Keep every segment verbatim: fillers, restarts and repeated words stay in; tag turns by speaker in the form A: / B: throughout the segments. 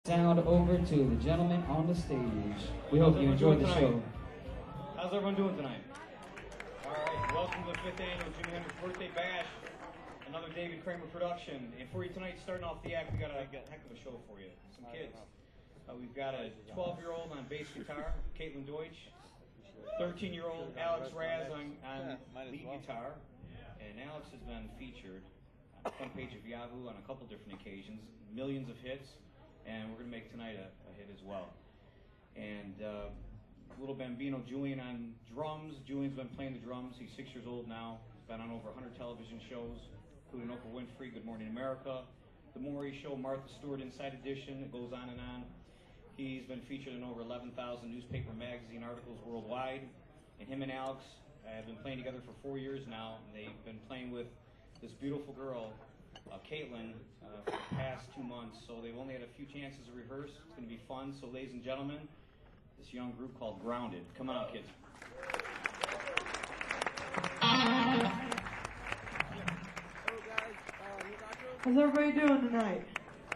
A: Sound over to the gentleman on the stage. We hope you enjoyed the show.
B: How's everyone doing tonight? All right, welcome to the fifth annual Jimi Hendrix Birthday Bash, another David Kramer production. And for you tonight, starting off the act, we got a heck of a show for you. Some kids. Uh, we've got a twelve-year-old on bass guitar, Caitlin Deutsch. thirteen-year-old Alex Raz on, on lead guitar. And Alex has been featured on the front page of Yahoo on a couple different occasions, millions of hits. And we're going to make tonight a, a hit as well. And uh, little Bambino Julian on drums. Julian's been playing the drums. He's six years old now. He's been on over one hundred television shows, including Oprah Winfrey, Good Morning America, The Maury Show, Martha Stewart Inside Edition. It goes on and on. He's been featured in over eleven thousand newspaper magazine articles worldwide. And him and Alex have been playing together for four years now. And they've been playing with this beautiful girl, Uh, Caitlin, uh, for the past two months, so they've only had a few chances to rehearse. It's going to be fun. So, ladies and gentlemen, this young group called Grounded. Come on out, kids.
C: How's everybody doing tonight?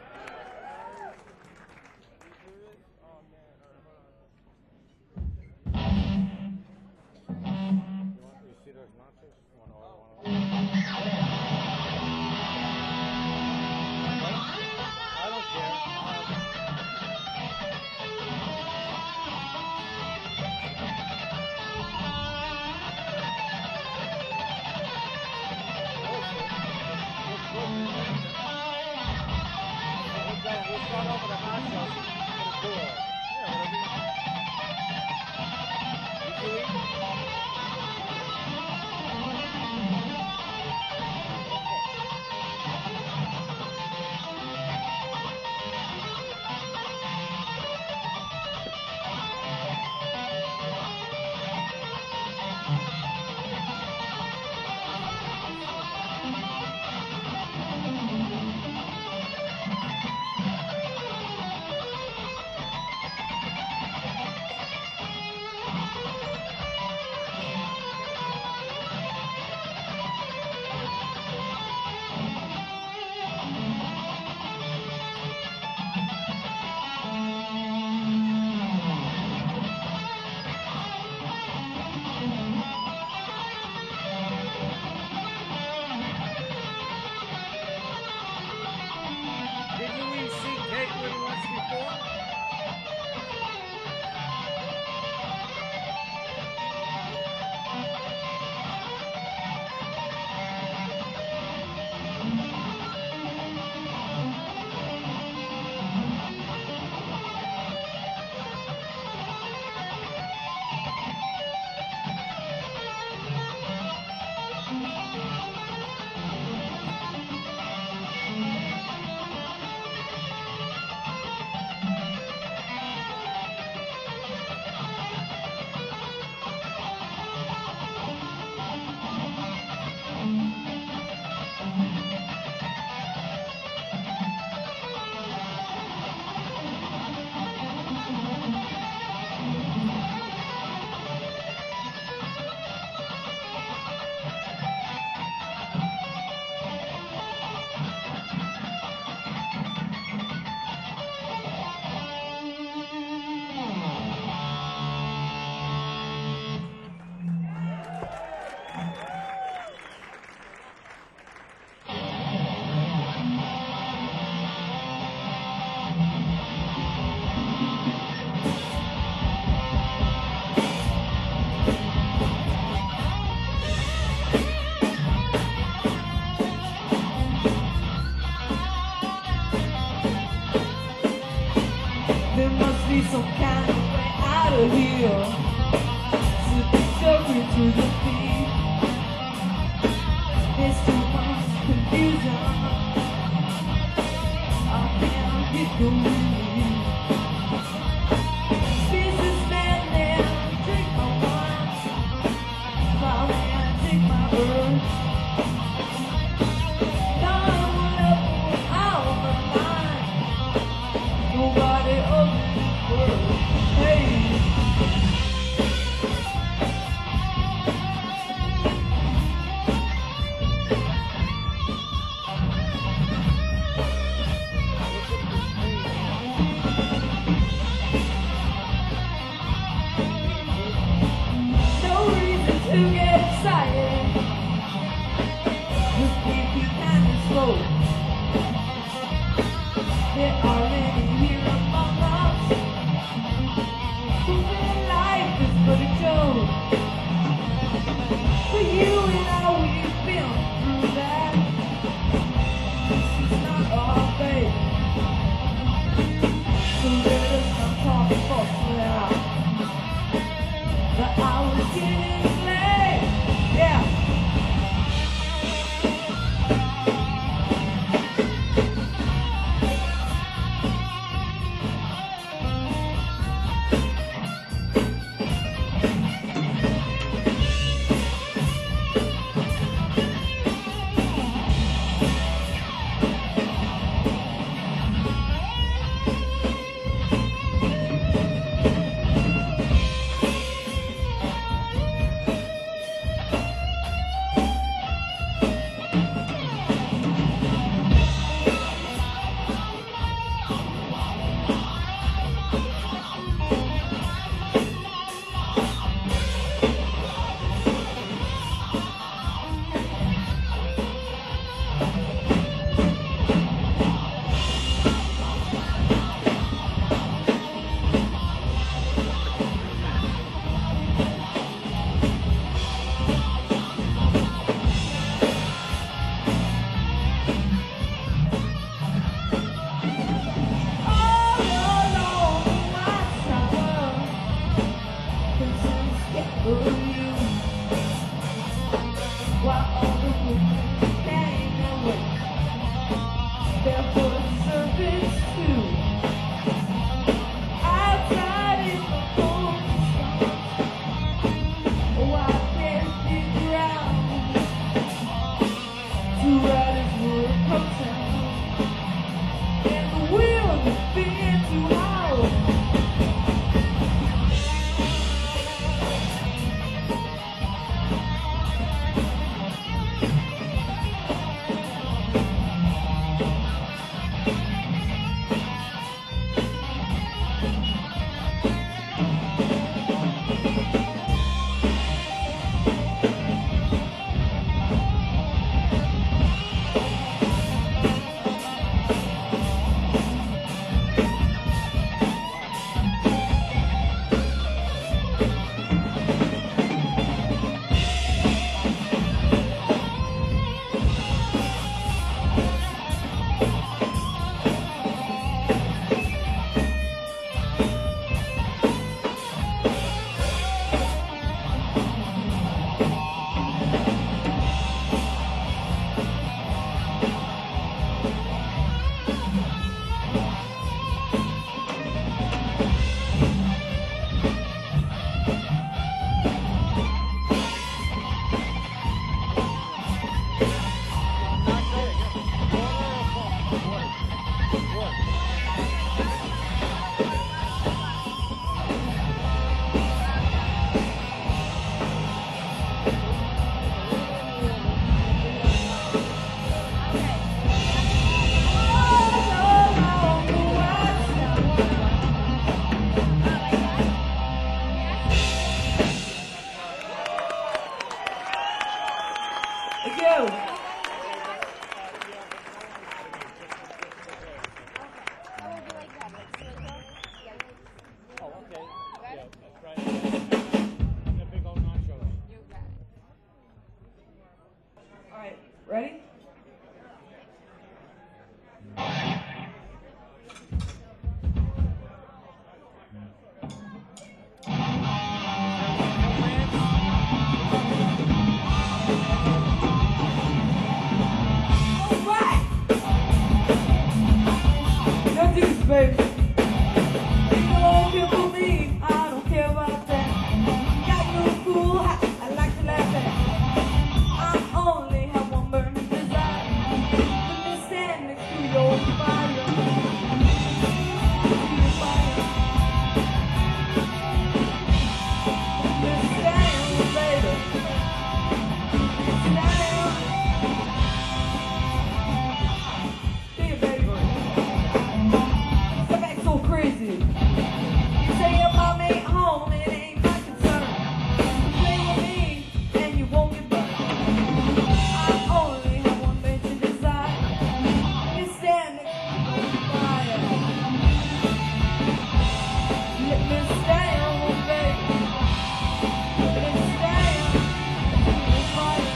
C: Some kind of way out of here, slipping circle to the feet. There's too much confusion. I can't get going. Businessman there, take my wine. Plowman, take my bird. Now I went up out of my mind. Nobody else. Hey! forcing out. But I was getting late, yeah. Ready? Baby, you don't care for me, I don't care about that. Got no cool hat, I like to laugh at. I only have one burning desire. Let me stand next to your fire. Your fire. Let me stand, baby. Stand. Be a baby. So crazy. You say your mom ain't home, it ain't my concern. You play with me and you won't get burned. I only have one basic desire. You stand next to the fire. Let me stand, baby. Let me stand to the fire.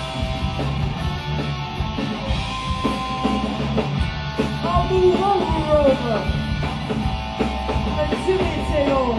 C: I'll move over, over. Jimmy Taylor.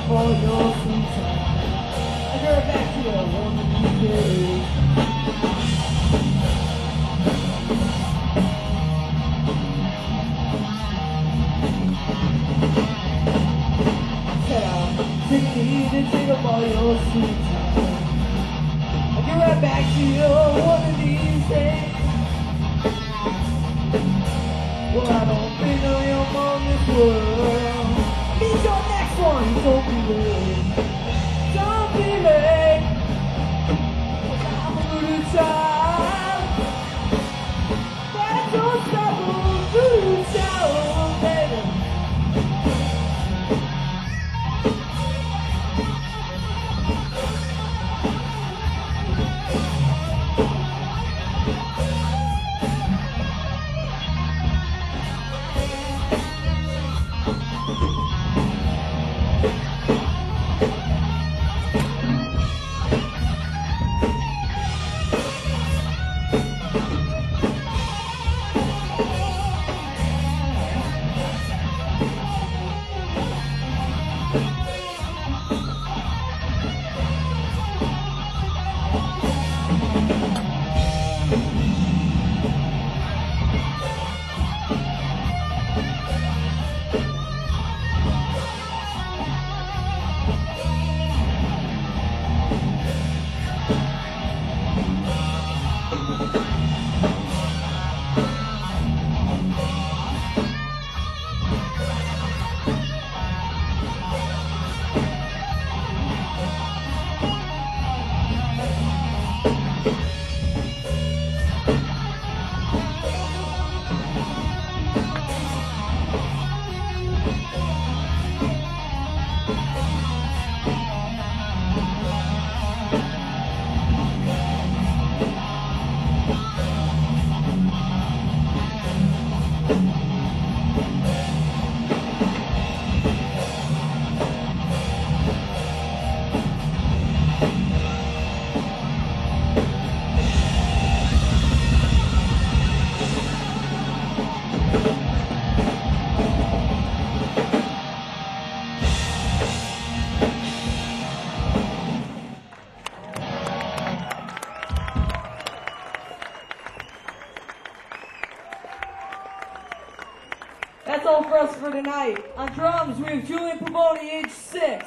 C: for your sweet time. I go back to the one of these days. Said I'm taking to take up all your sweet time. I get right back to you one of these days. Well, I don't think I am on this world. Meet your next one. Don't be late. Don't be late. 'Cause I'm a good child. But don't stop a good child, baby. That's all for us for tonight. On drums, we have Julian Pavoni, age six.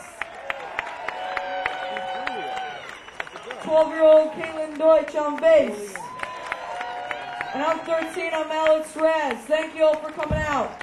C: twelve-year-old Caitlin Deutsch on bass. And I'm thirteen, I'm Alex Raz. Thank you all for coming out.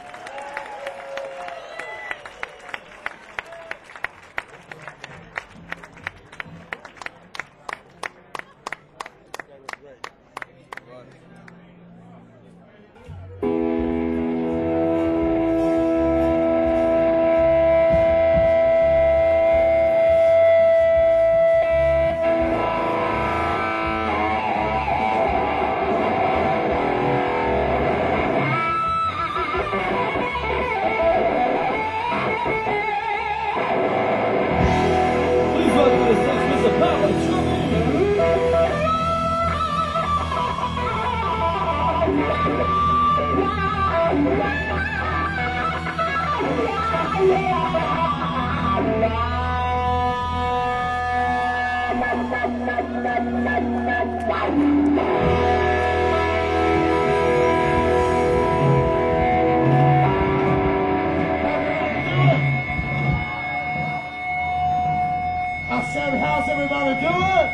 D: I said, how's everybody doing?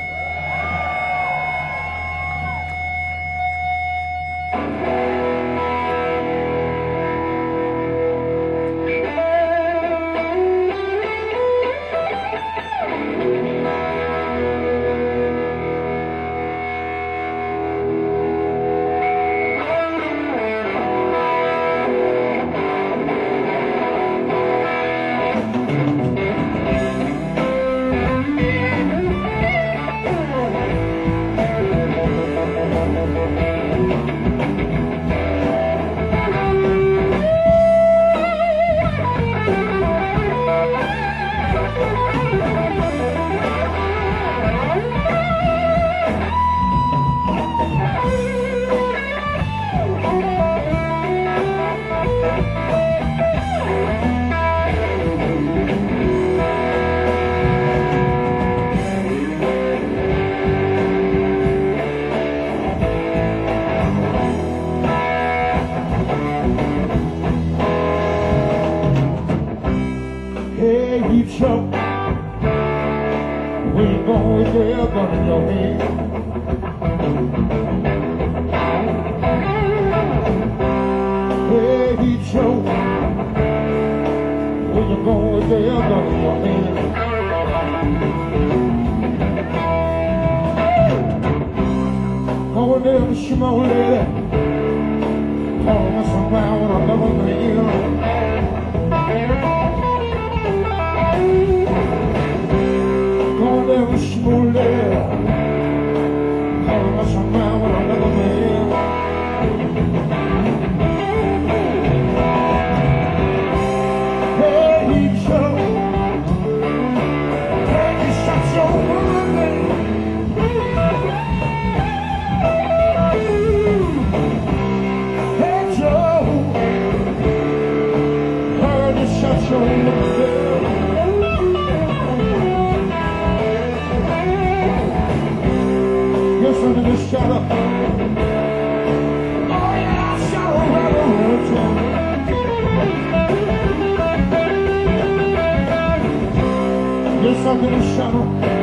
D: heat choke. We ain't going there, gun in your head. Hey, heat choke. We ain't going there, gun in your head. Going there, small lady. Call me sometime when I never met you. Going there, small lady. Call me sometime when I never met you. Hey, heat choke. Hey, you shut your mouth, baby. Yes, I'm in the shadow. Oh, yeah, shadow railroad. Yes, I'm in the shadow.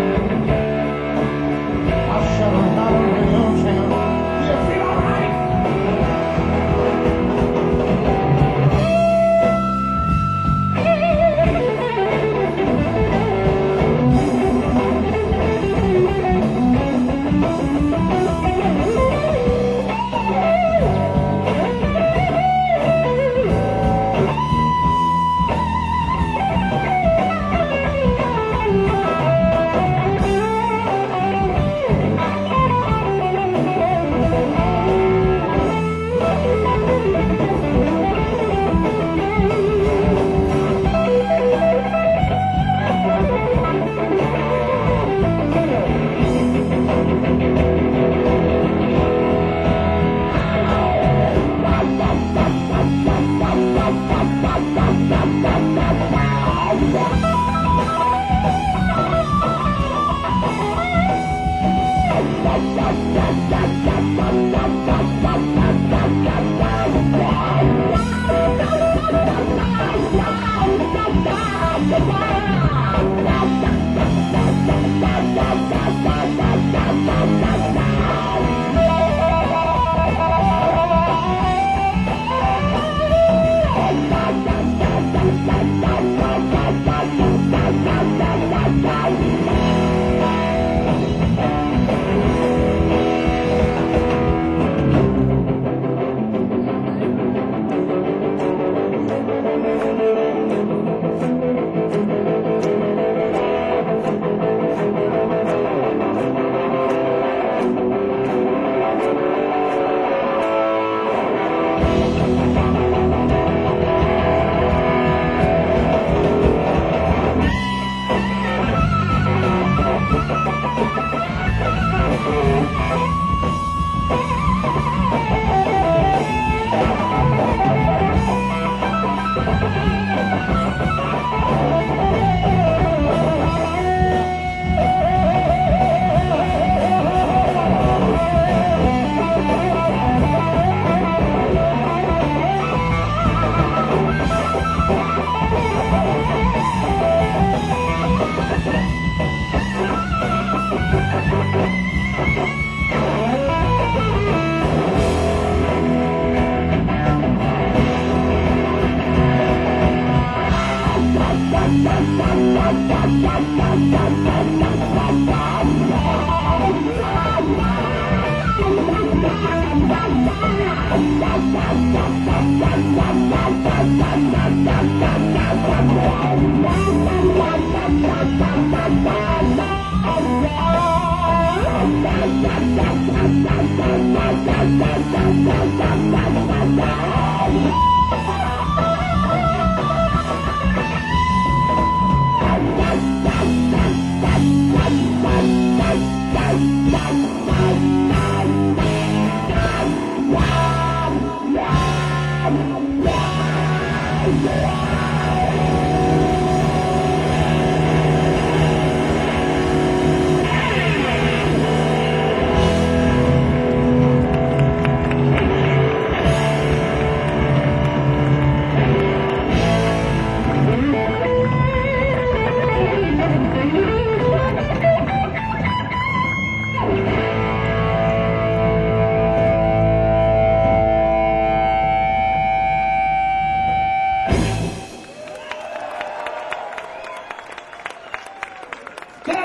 D: I shadow not around town. You feel all right?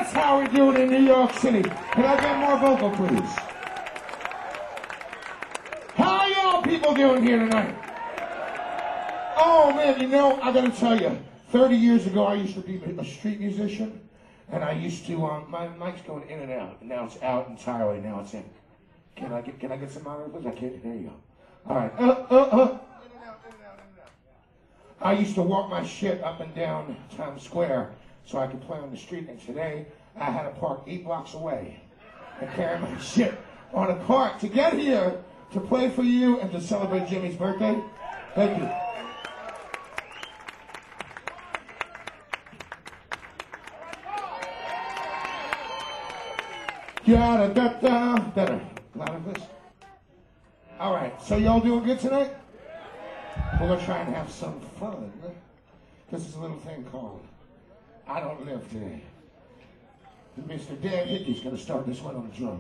D: That's how we do it in New York City. Can I get more vocal, please? How y'all people doing here tonight? Oh, man, you know, I gotta tell you, thirty years ago, I used to be a street musician, and I used to, um, my mic's going in and out. Now it's out entirely, now it's in. Can I get, can I get some out of it? I can't, there you go. All right, uh, uh, uh. In and out, in and out, in and out. I used to walk my shit up and down Times Square so I could play on the street, and today I had to park eight blocks away and carry my shit on a cart to get here to play for you and to celebrate Jimmy's birthday. Thank you. Da da da da da. Louder, please. All right, so y'all doing good tonight? We're gonna try and have some fun. This is a little thing called I Don't Live Today. Mister Dan Hickey's gonna start this one on the drum.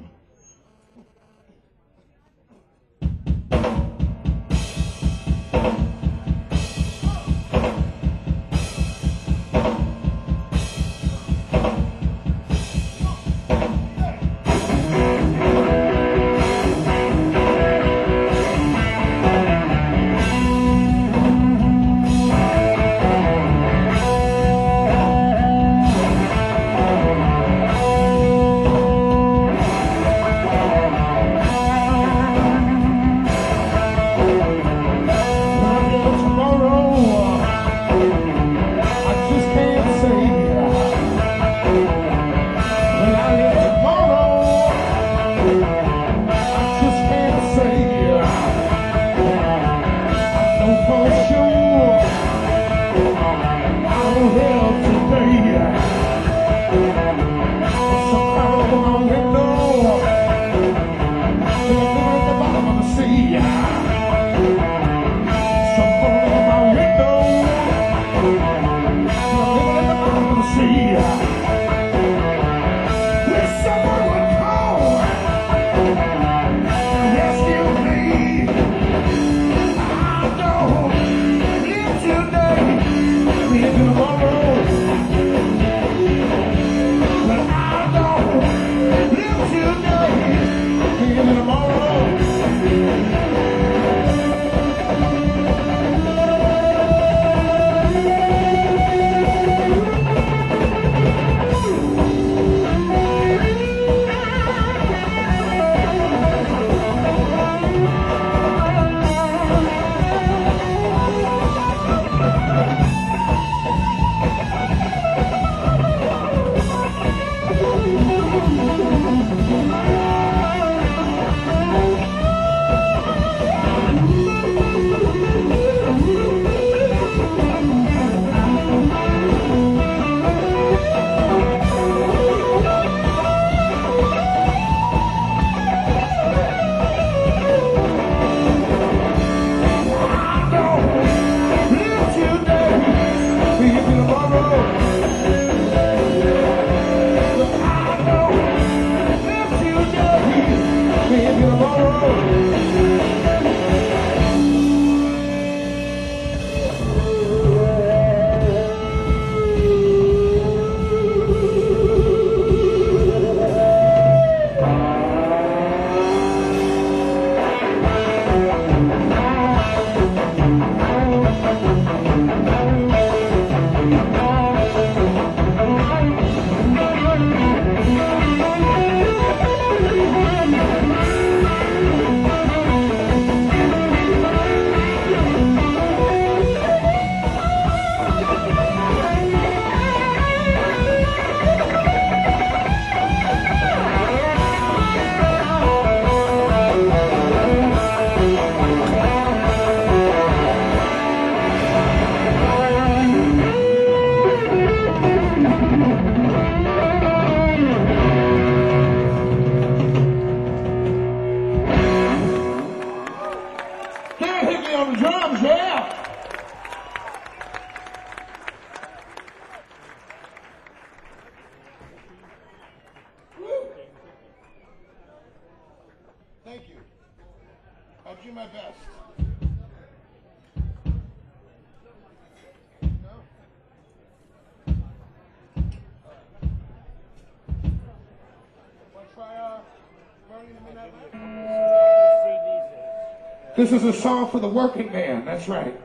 D: This is a song for the working man. That's right.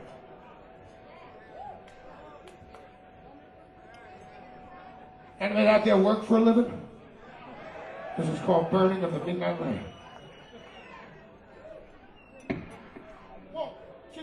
D: Anybody out there work for a living? This is called Burning of the Midnight Lamp. One, two,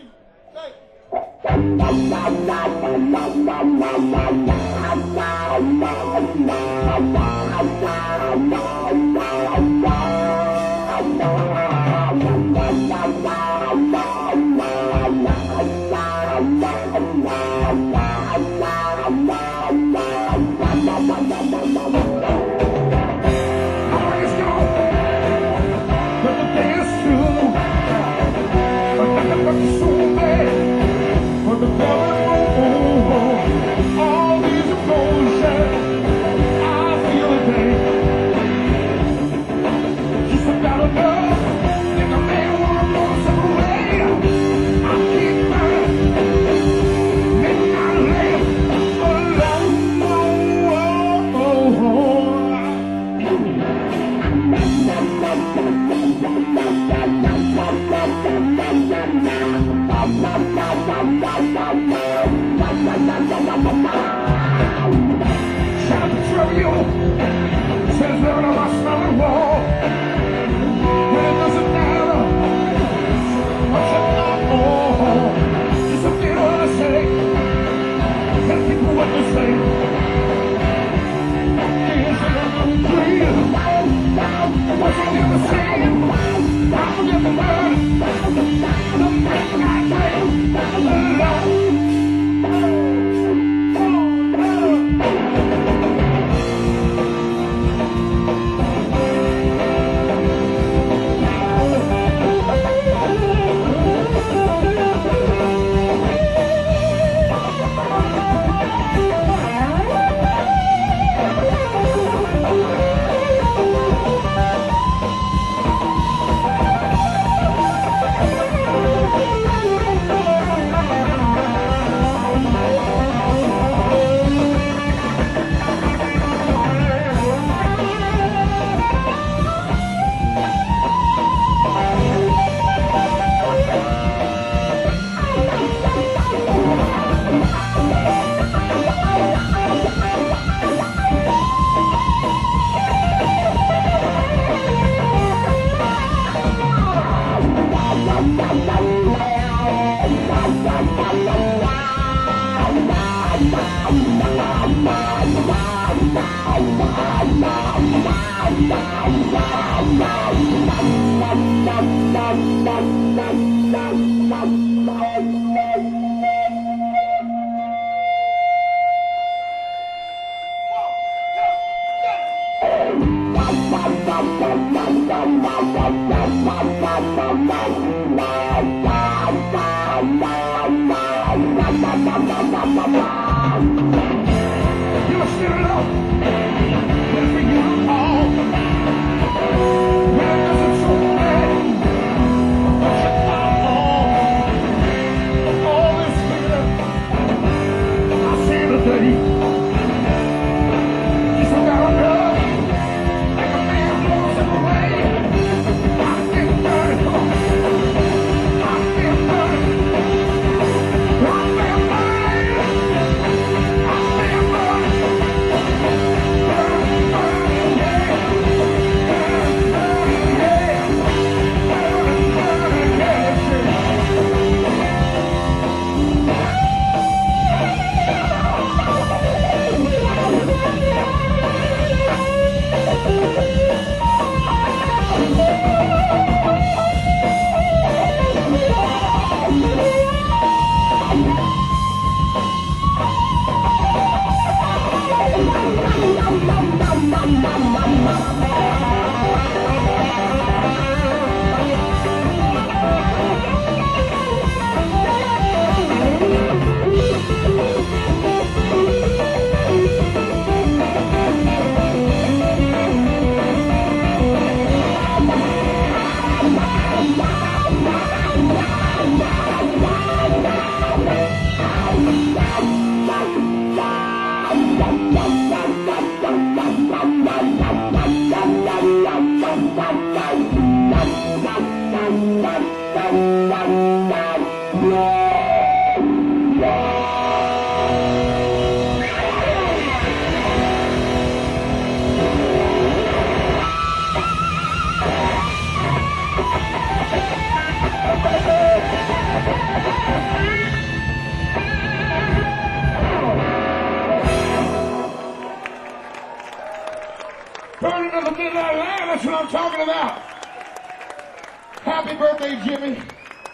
D: from Middle Atlanta. That's what I'm talking about. Happy birthday, Jimmy.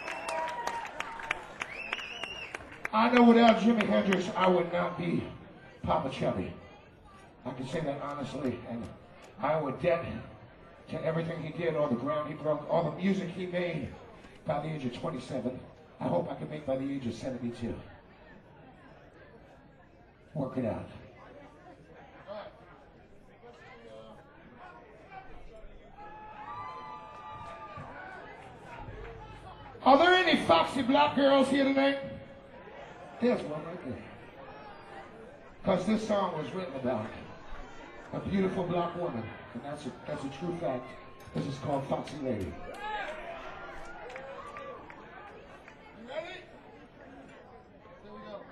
D: I know without Jimi Hendrix, I would not be Papa Chubby. I can say that honestly, and I owe a debt to everything he did, all the ground he broke, all the music he made by the age of twenty-seven. I hope I can make by the age of seventy-two. Work it out. Are there any foxy black girls here tonight? There's one right there. Because this song was written about a beautiful black woman, and that's a, that's a true fact. This is called Foxy Lady. You ready? Here we go.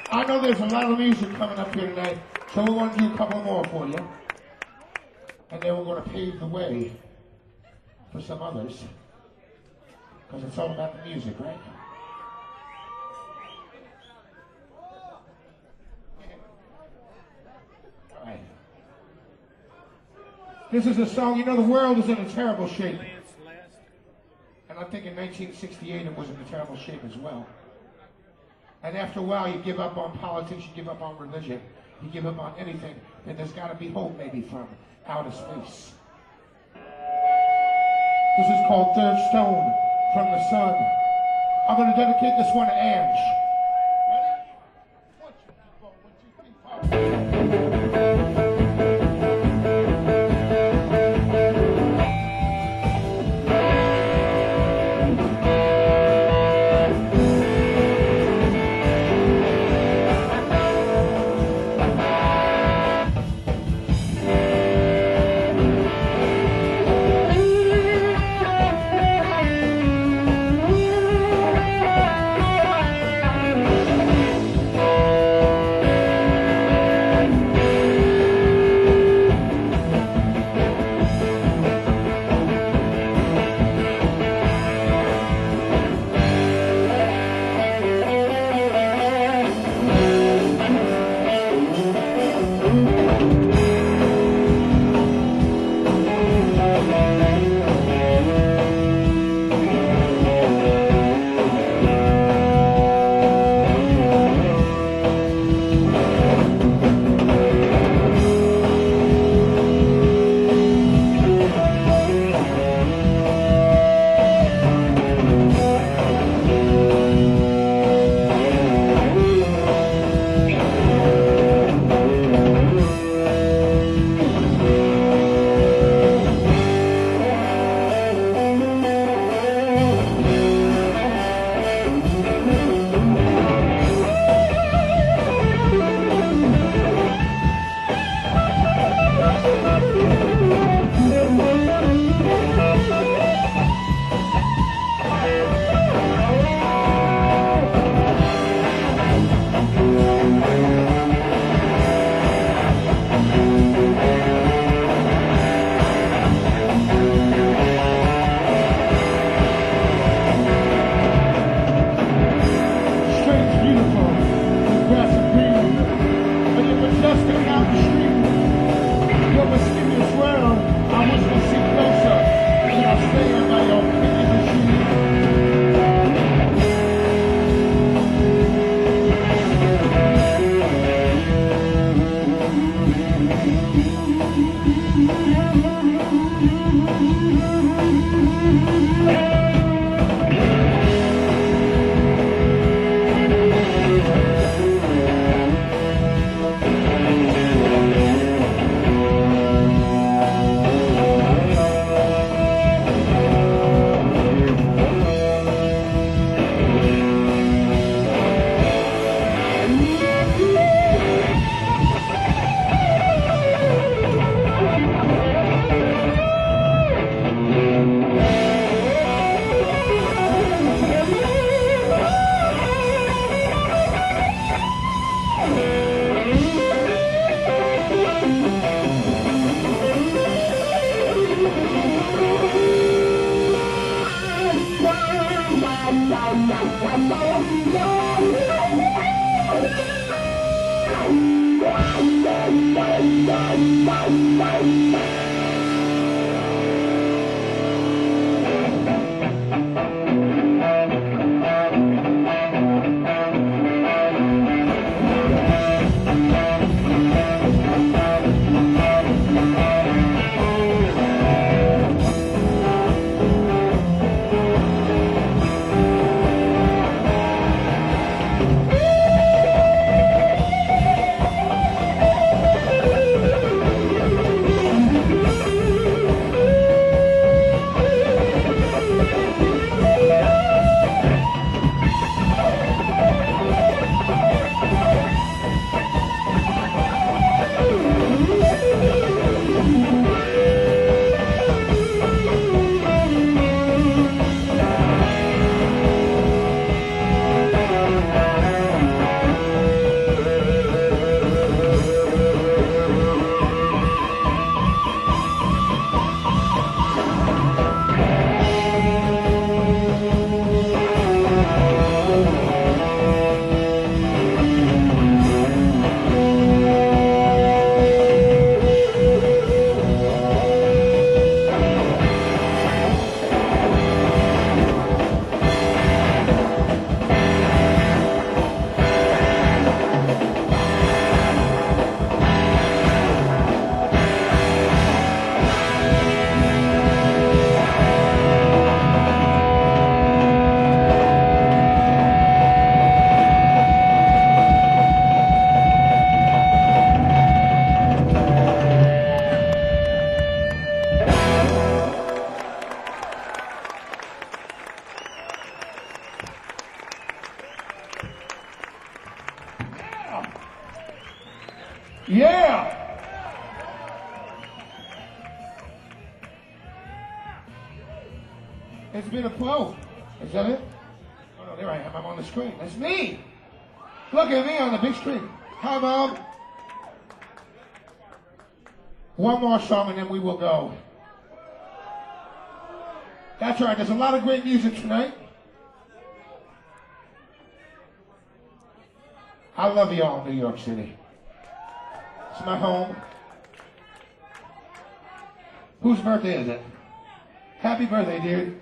D: I know there's a lot of music coming up here tonight, so we want to do a couple more for you. And then we're going to pave the way for some others. Because it's all about the music, right? All right. This is a song, you know, the world is in a terrible shape. And I think in nineteen sixty-eight it was in a terrible shape as well. And after a while you give up on politics, you give up on religion, you give up on anything, then there's got to be hope maybe from outer space. This is called Third Stone from the Sun. I'm going to dedicate this one to Ange. Ready? One, two, three, four, one, two, three, four. Yeah! It's been a pro. Is that it? Oh no, there I am. I'm on the screen. That's me! Look at me on the big screen. Hi, Mom. One more song and then we will go. That's right. There's a lot of great music tonight. I love you all, New York City. It's my home. Whose birthday is it? Happy birthday, dude.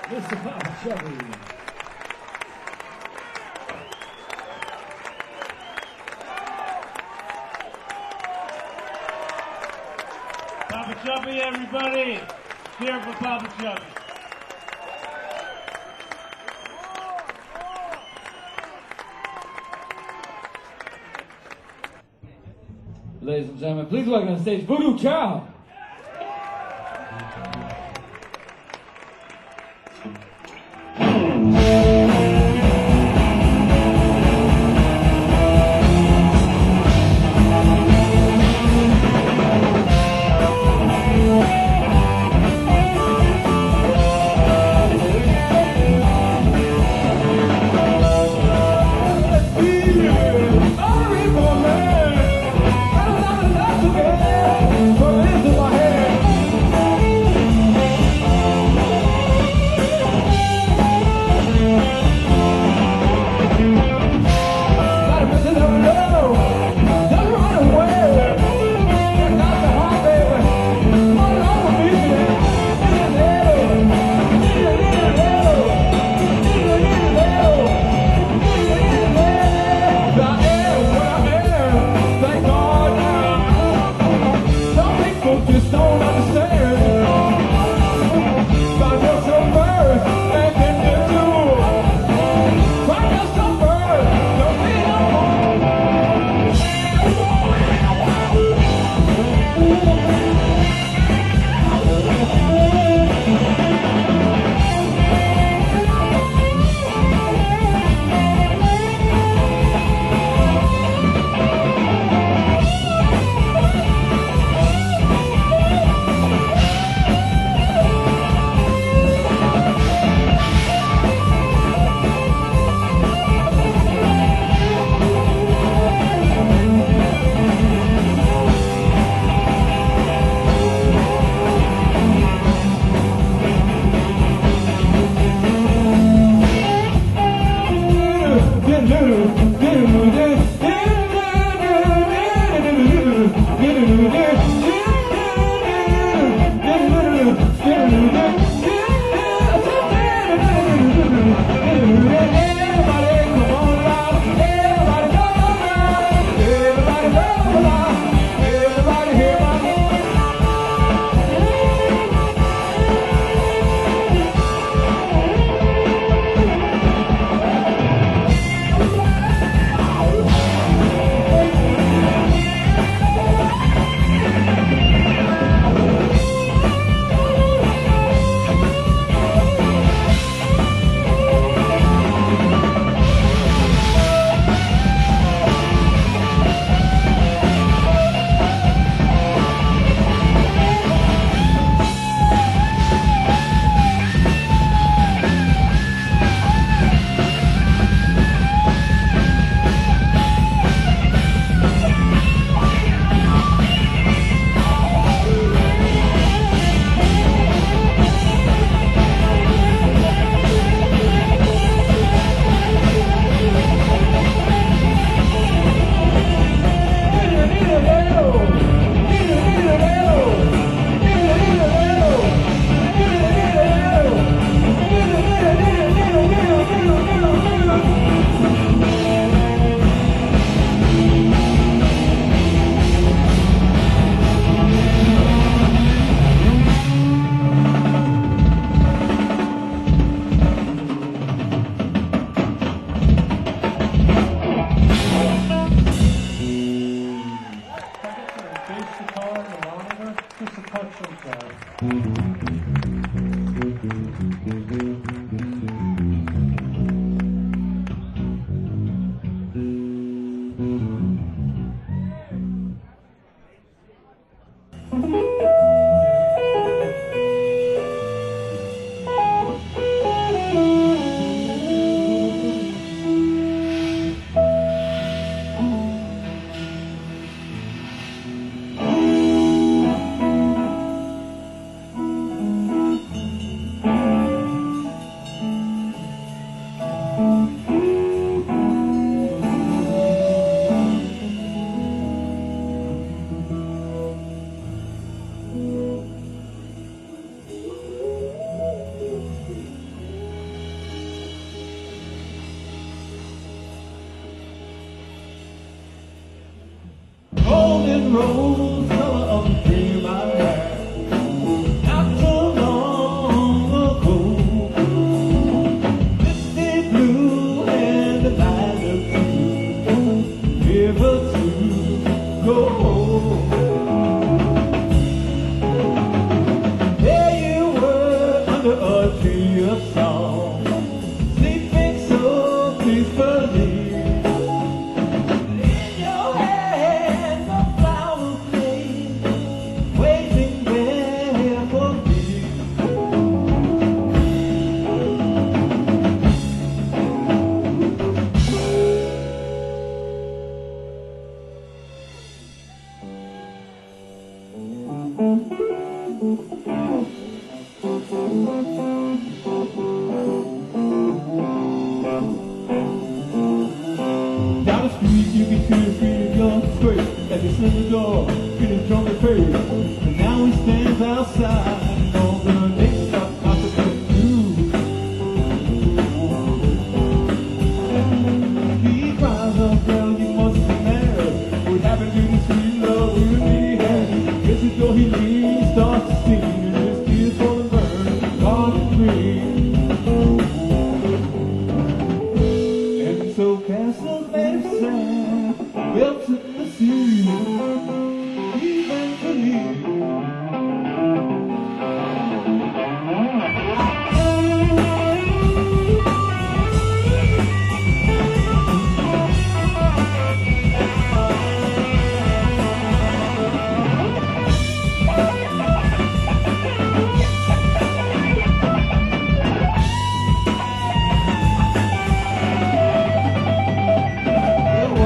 A: Mister Papa Chubby.
E: Papa Chubby, everybody! Cheer for Papa Chubby.
A: Ladies and gentlemen, please welcome on stage Voodoo Child.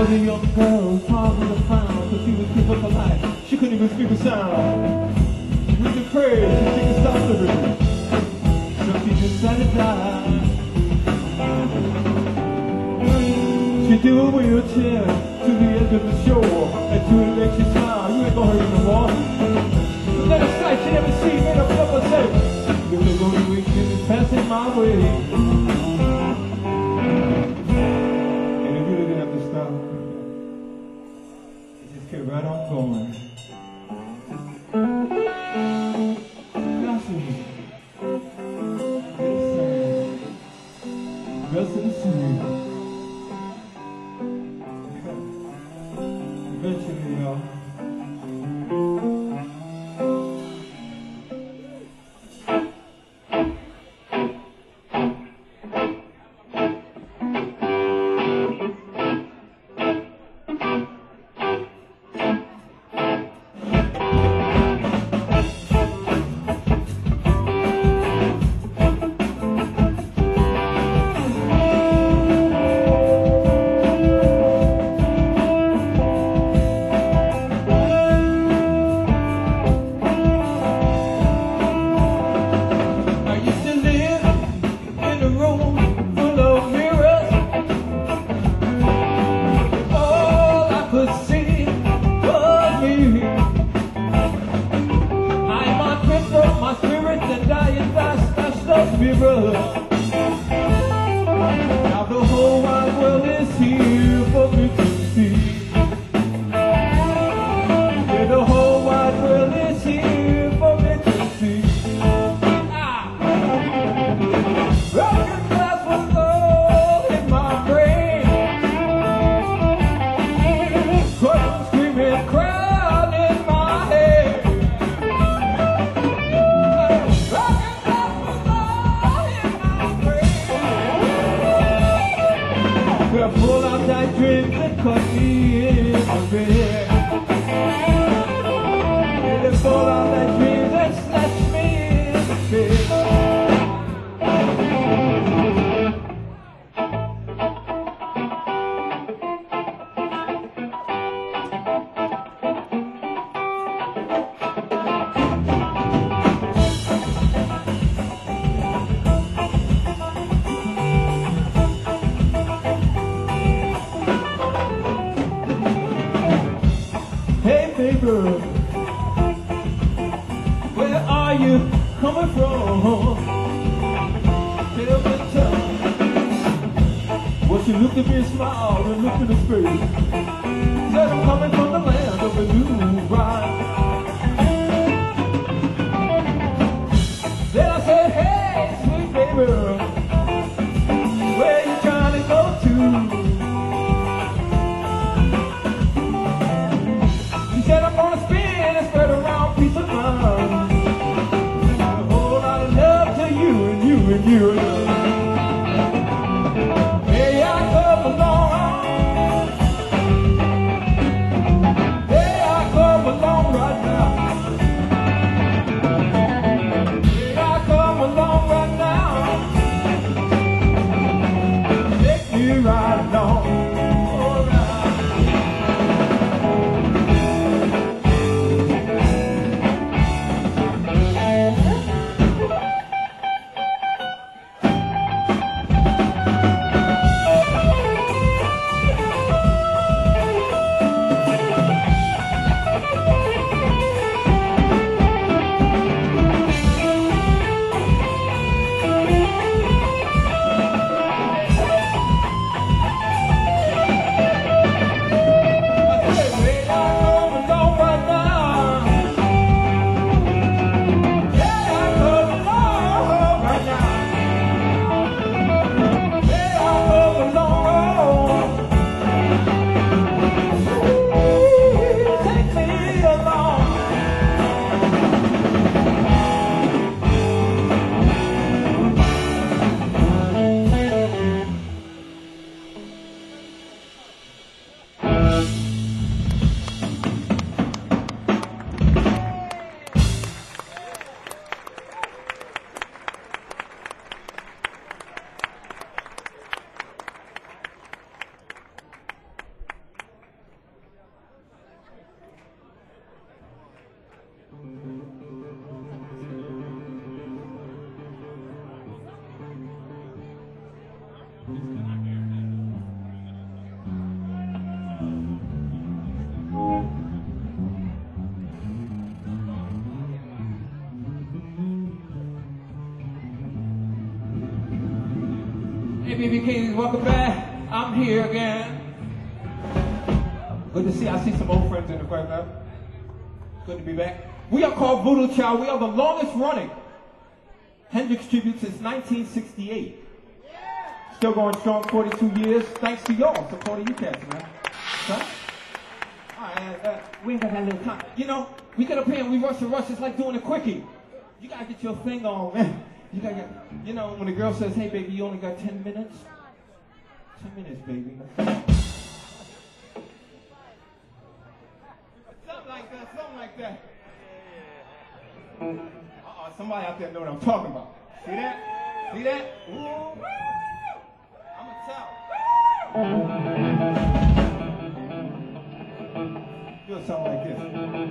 E: was a young girl, hard as a clown, but she was crippled for life. She couldn't even speak a sound. We could pray, she took a stop to her. So she just sat it down. She drew a wheelchair to the edge of the shore, and to it makes you smile. You ain't gonna hurt no more. But then a sight she never seen made up up and said, "If the golden weekend is passing my way." And it really didn't have to stop. It just kept right on going. Best of the sea. Eventually, y'all. Now the whole wide world is here for me to see. Yeah, the whole wide world is here for me to see. Ah. Broken glass was all in my brain. Crying, screaming, crowd in my head. Broken glass was all in my brain. Well, pull out that drink and cut me in the bed. Yeah, pull out that drink and snatch me in the bed. Hey baby, where are you coming from? Tell me, tell me. Well, she looked at me and smiled and looked in his face. Said I'm coming from the land of the new bride. Then I said, hey, sweet baby, where you trying to go to? Said I'm gonna spin and spread around peace of mind. A whole lot of love to you and you and you and you. Hey, I come along. Hey, I come along right now. Hey, I come along right now. Take me right along. Hey, B B Kings, welcome back. I'm here again. Good to see. I see some old friends in the crowd now. Good to be back. We are called Voodoo Child. We are the longest running Hendrix tribute since nineteen sixty-eight. Still going strong, forty-two years. Thanks to y'all supporting you cats, man. Huh? All right, uh, we ain't got that little time. You know, we get up here and we rush and rush. It's like doing a quickie. You gotta get your thing on, man. You gotta get, you know, when the girl says, hey, baby, you only got ten minutes? ten minutes, baby. Something like that, something like that. Uh-oh, somebody out there know what I'm talking about. See that? See that? Ooh. I'm gonna tell. Do something like this.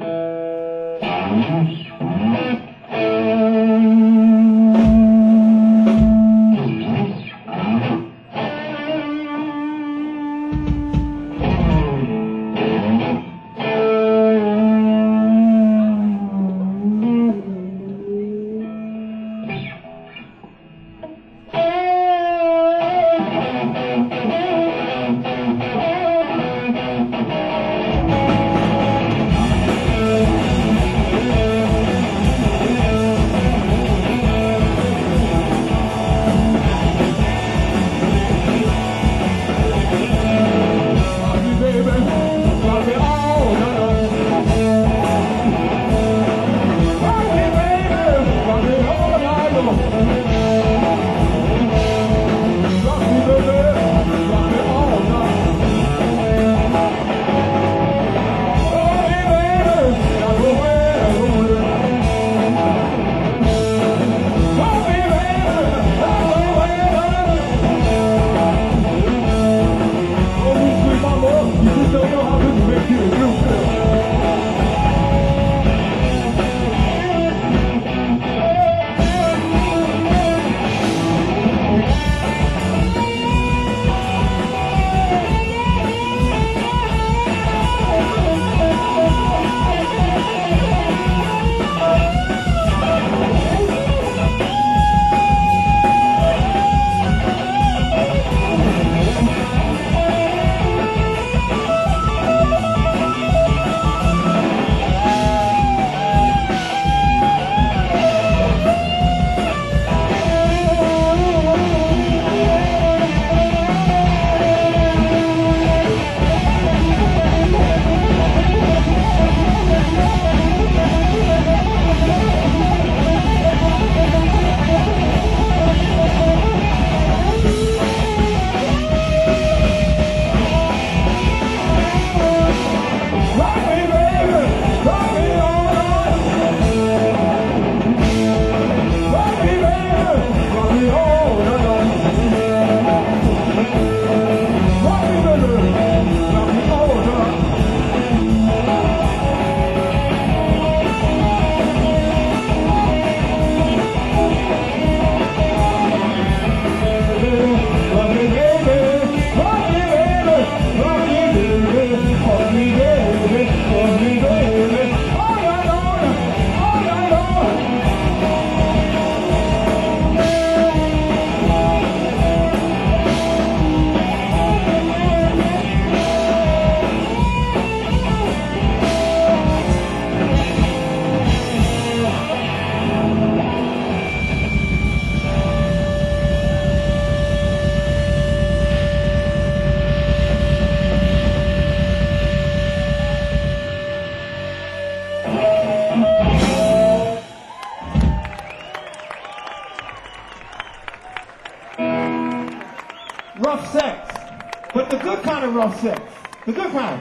E: Rough sex, but the good kind of rough sex, the good kind.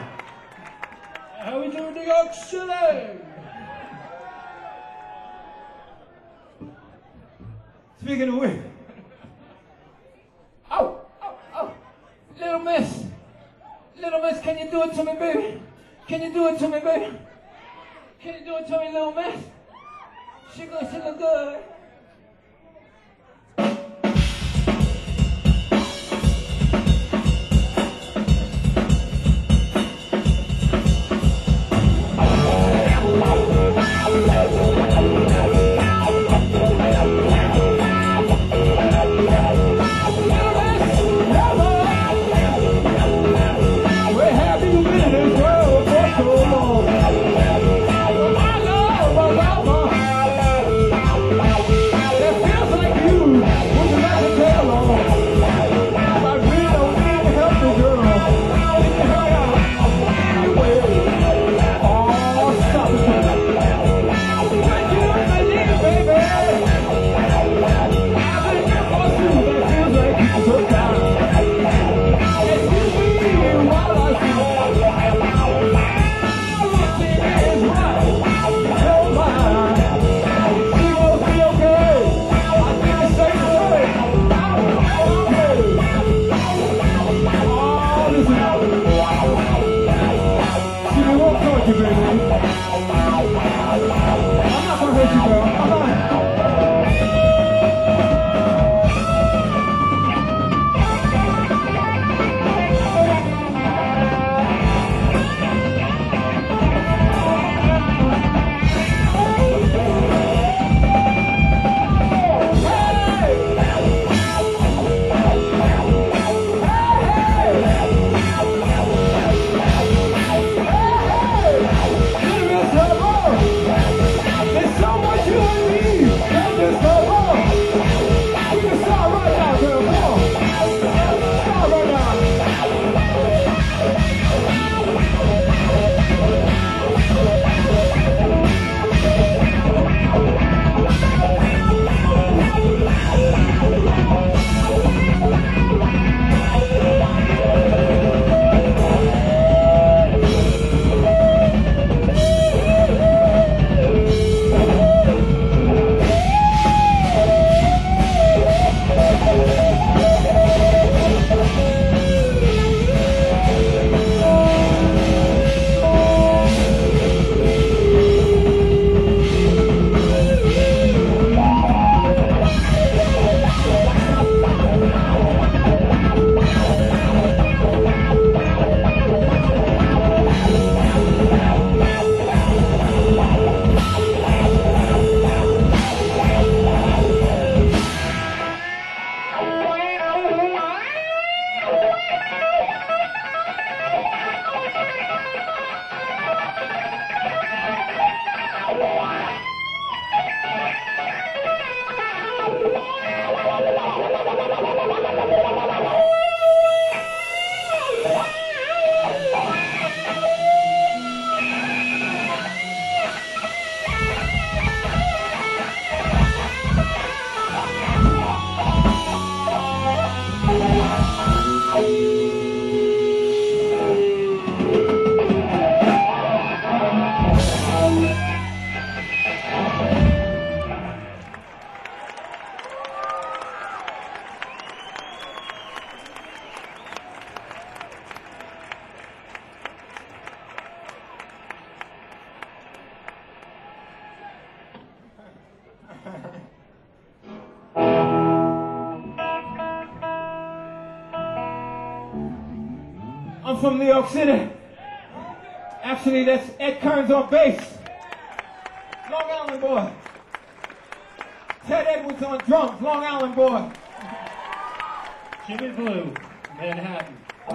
A: How we doing, New York City?
E: Speaking of which, oh, oh, oh, little miss, little miss, can you do it to me, baby? Can you do it to me, baby? Can you do it to me, little miss? She good, she look good. I'm from New York City. Actually, that's Ed Kearns on bass. Long Island boy. Ted Edwards on drums, Long Island boy.
A: Jimmy Blue, Manhattan.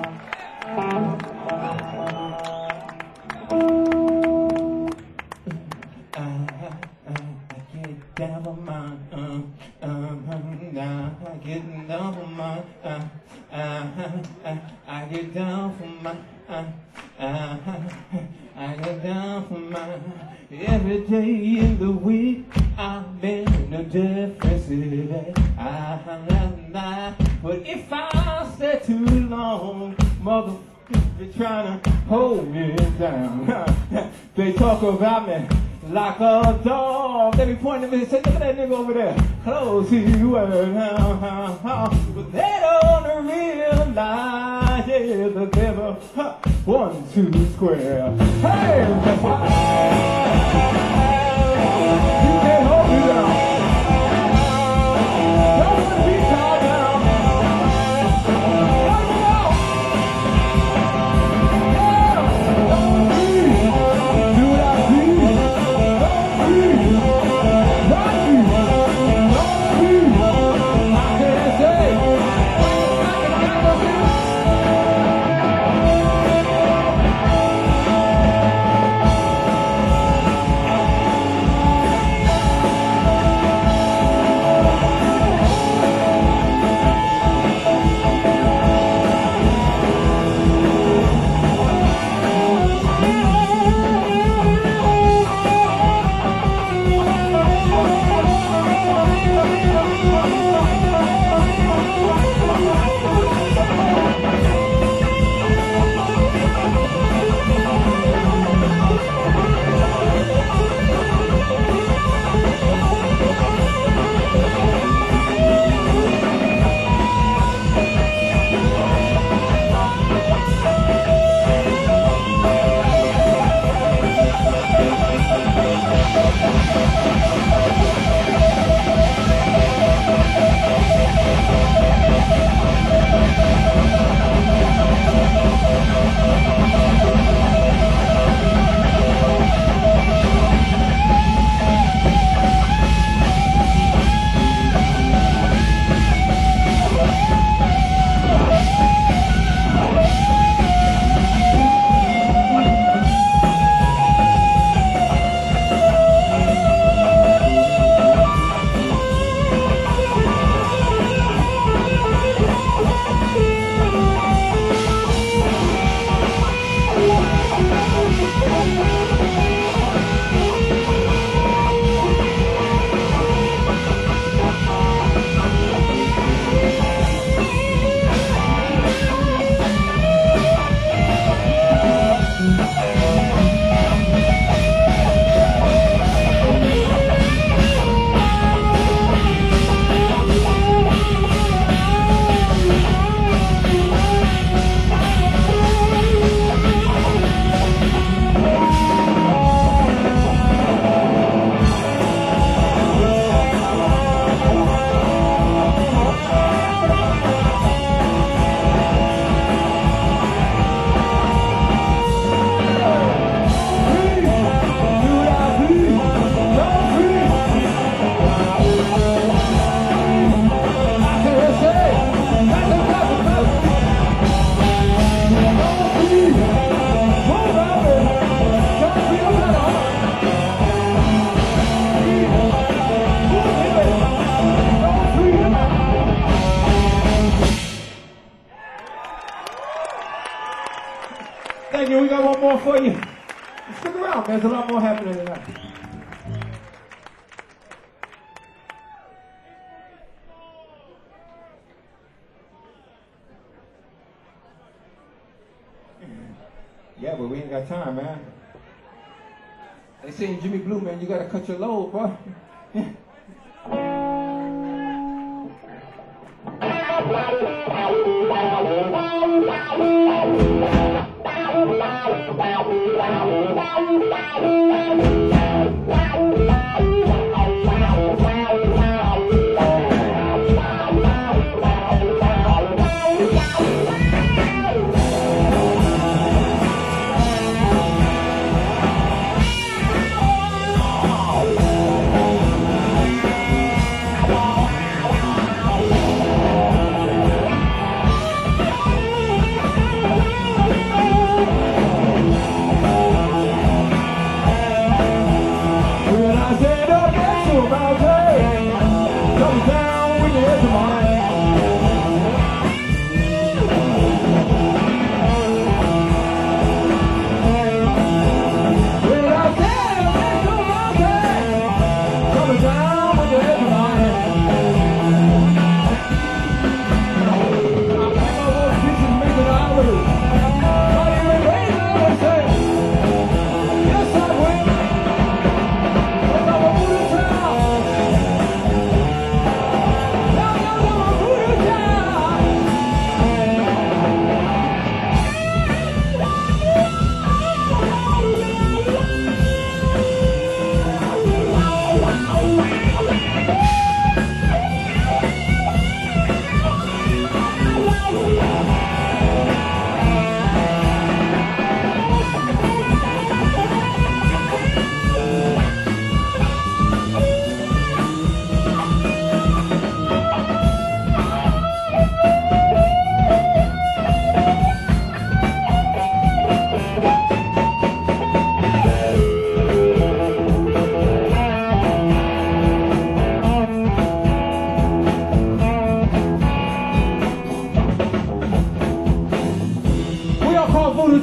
E: Down for mine, uh, um, now I get down for mine, uh, uh, uh, I get down for mine, uh, uh, I get down for mine. Every day in the week, I've been in a different city. I have not, but if I stay too long, motherfuckers be trying to hold me down. They talk about me like a dog. They be pointing at me and say, look at that nigga over there. Close you were now. But they don't realize, yeah, the devil. One, two, square. Hey! You can't hold me down. Don't want to be tied down. Hold me out. Yeah! Don't breathe. Do what I see. Thank you. We got one more for you. Stick around. There's a lot more happening tonight. Yeah, but we ain't got time, man. They saying Jimmy Blue, man, you gotta cut your load, bro.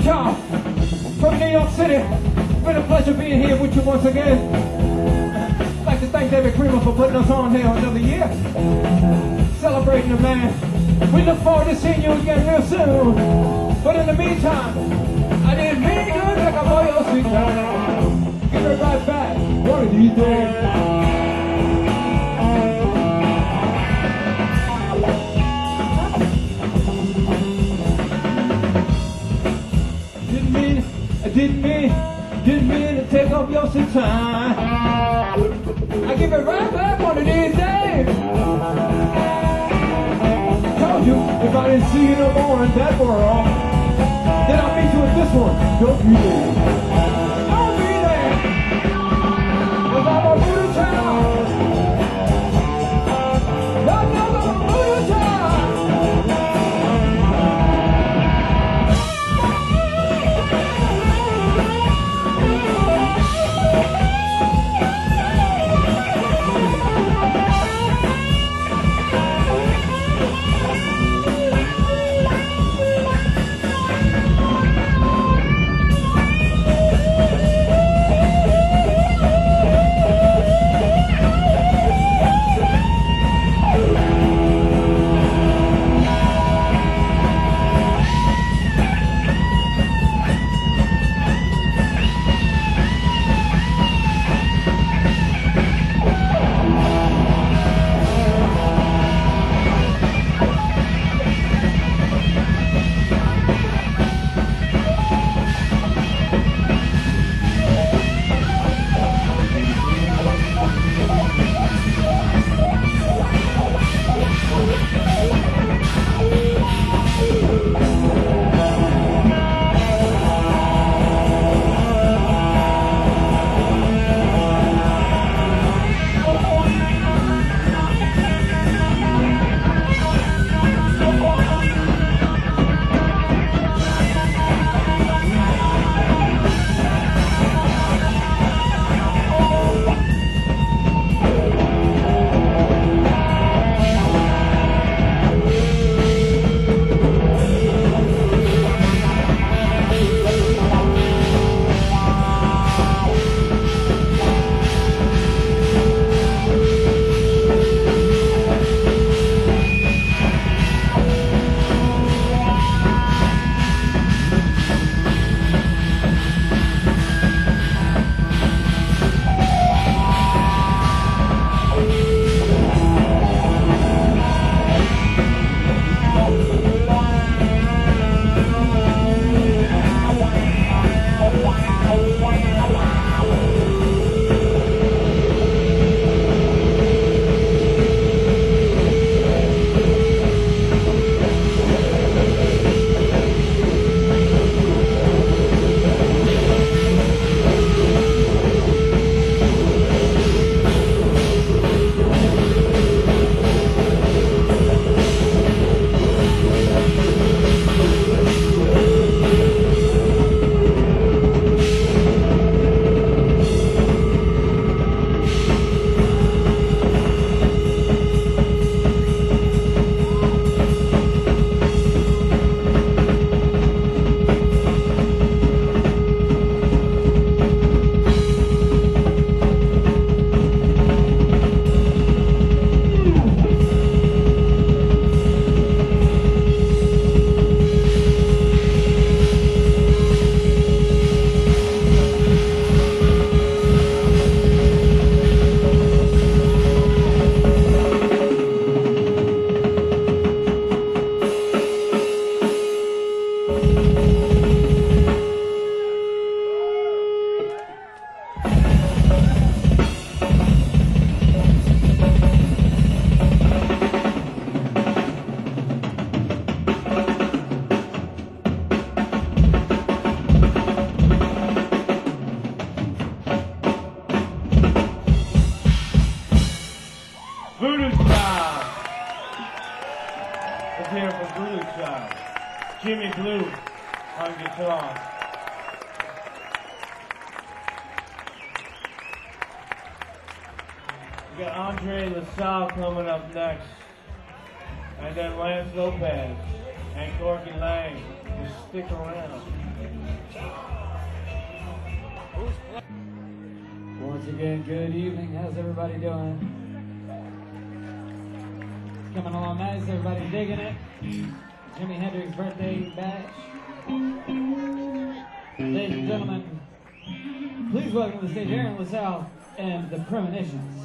E: Child from New York City. It's been a pleasure being here with you once again. I'd like to thank David Creamer for putting us on here another year. Celebrating the man. We look forward to seeing you again real soon. But in the meantime, I did really good like a boy else sweet time. Give it right back one of these days. Didn't mean, didn't mean to take up your some time. I give it right back one of these days. Told you, if I didn't see you no more in that world, then I'll meet you at this one. Don't be there. Don't be there. Cause I'm a voodoo child. God knows I'm a voodoo child.
F: here for Voodoo Child. Jimmy Blue on guitar. We got Andre LaSalle coming up next. And then Lance Lopez and Corky Lang. Stick around.
A: Once again, good evening. How's everybody doing? Coming along nice. Everybody digging it? Jimi Hendrix birthday bash. Ladies and gentlemen, please welcome to the stage Aaron LaSalle and the Premonitions.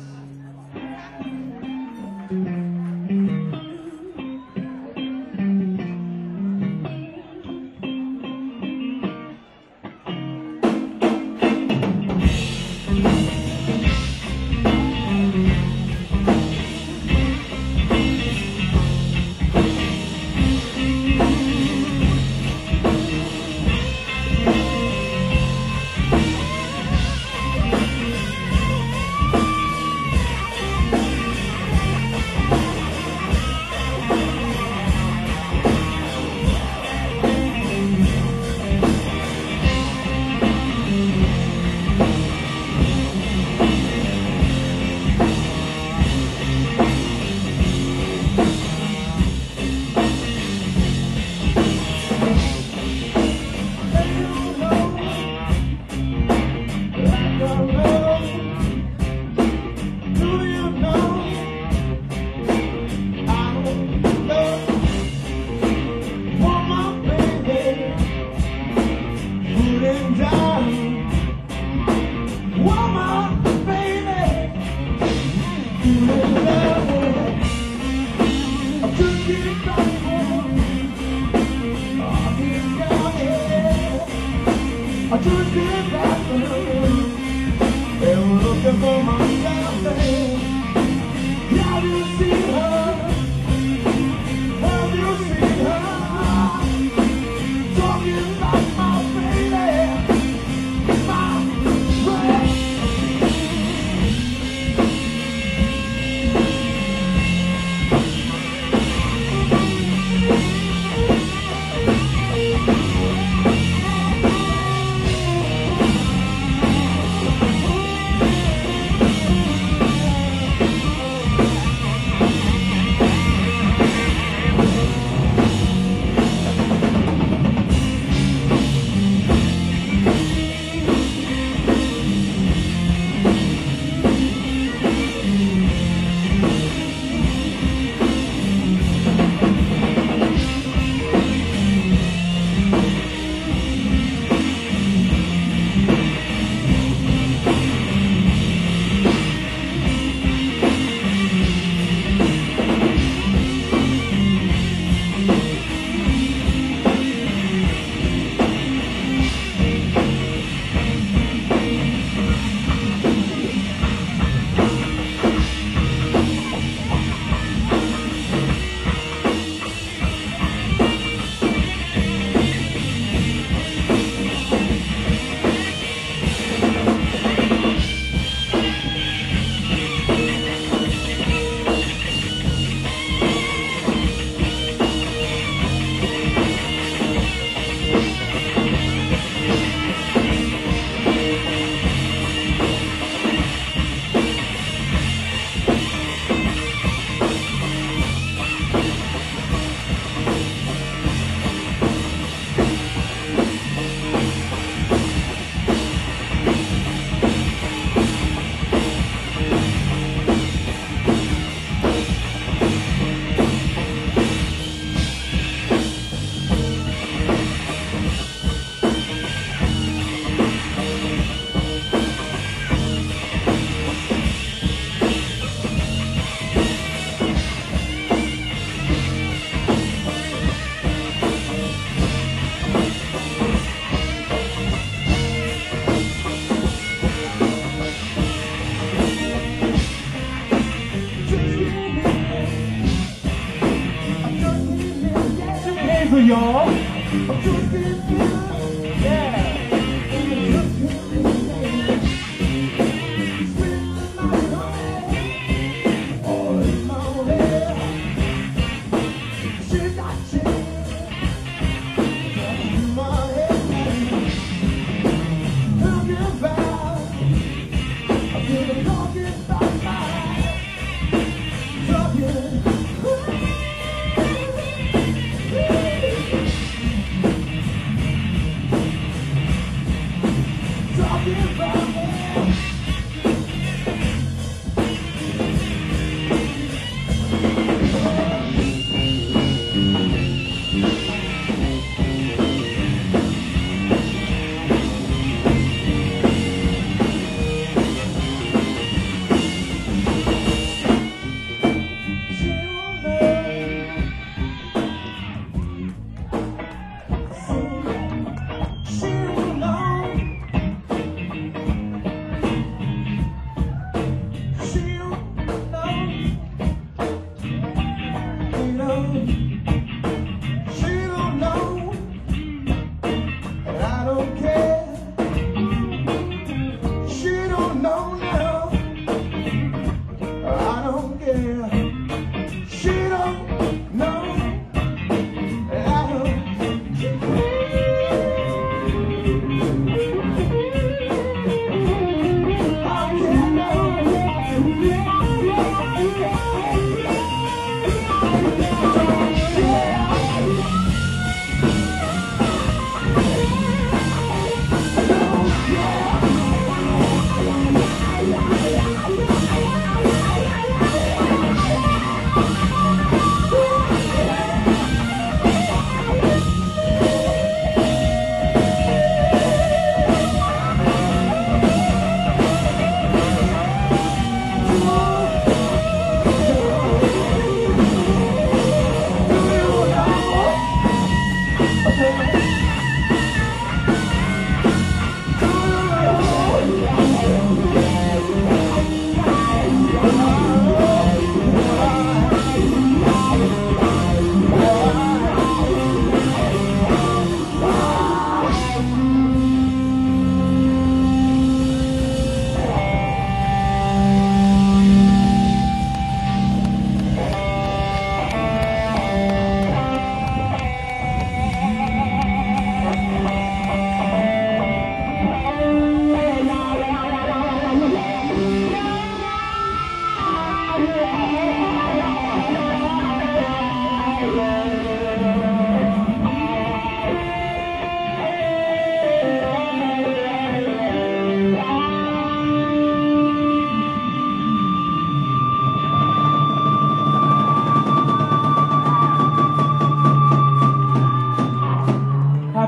E: For y'all.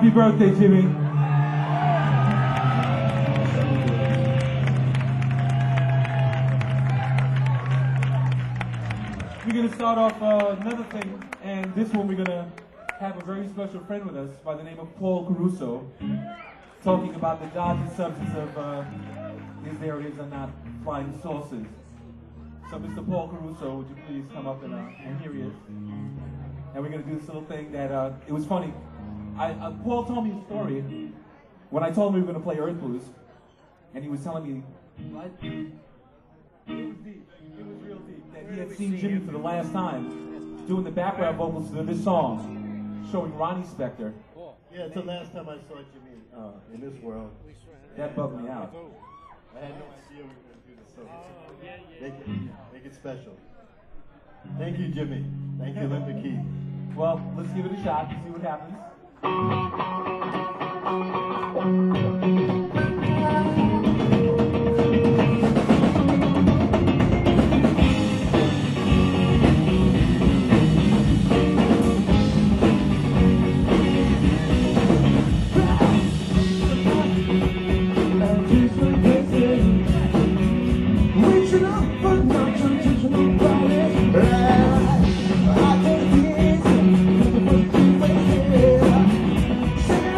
E: Happy birthday, Jimmy. We're going to start off uh, another thing, and this one we're going to have a very special friend with us by the name of Paul Caruso, talking about the dodgy subjects of uh, is there or is there not flying saucers. So Mister Paul Caruso, would you please come up and, uh, and here he is. And we're going to do this little thing that, uh, it was funny. I, uh, Paul told me a story when I told him we were going to play Earth Blues, and he was telling me, what? It was deep. It was real deep. That he had seen Jimmy for the last time doing the background vocals to this song, showing Ronnie Spector.
G: Yeah, it's the last time I saw Jimmy uh, in this world.
E: That bugged me out.
G: I had no idea we were going to do this, so make it, make it special. Thank you, Jimmy. Thank you, Linda Keith.
E: Well, let's give it a shot and see what happens.
H: I can't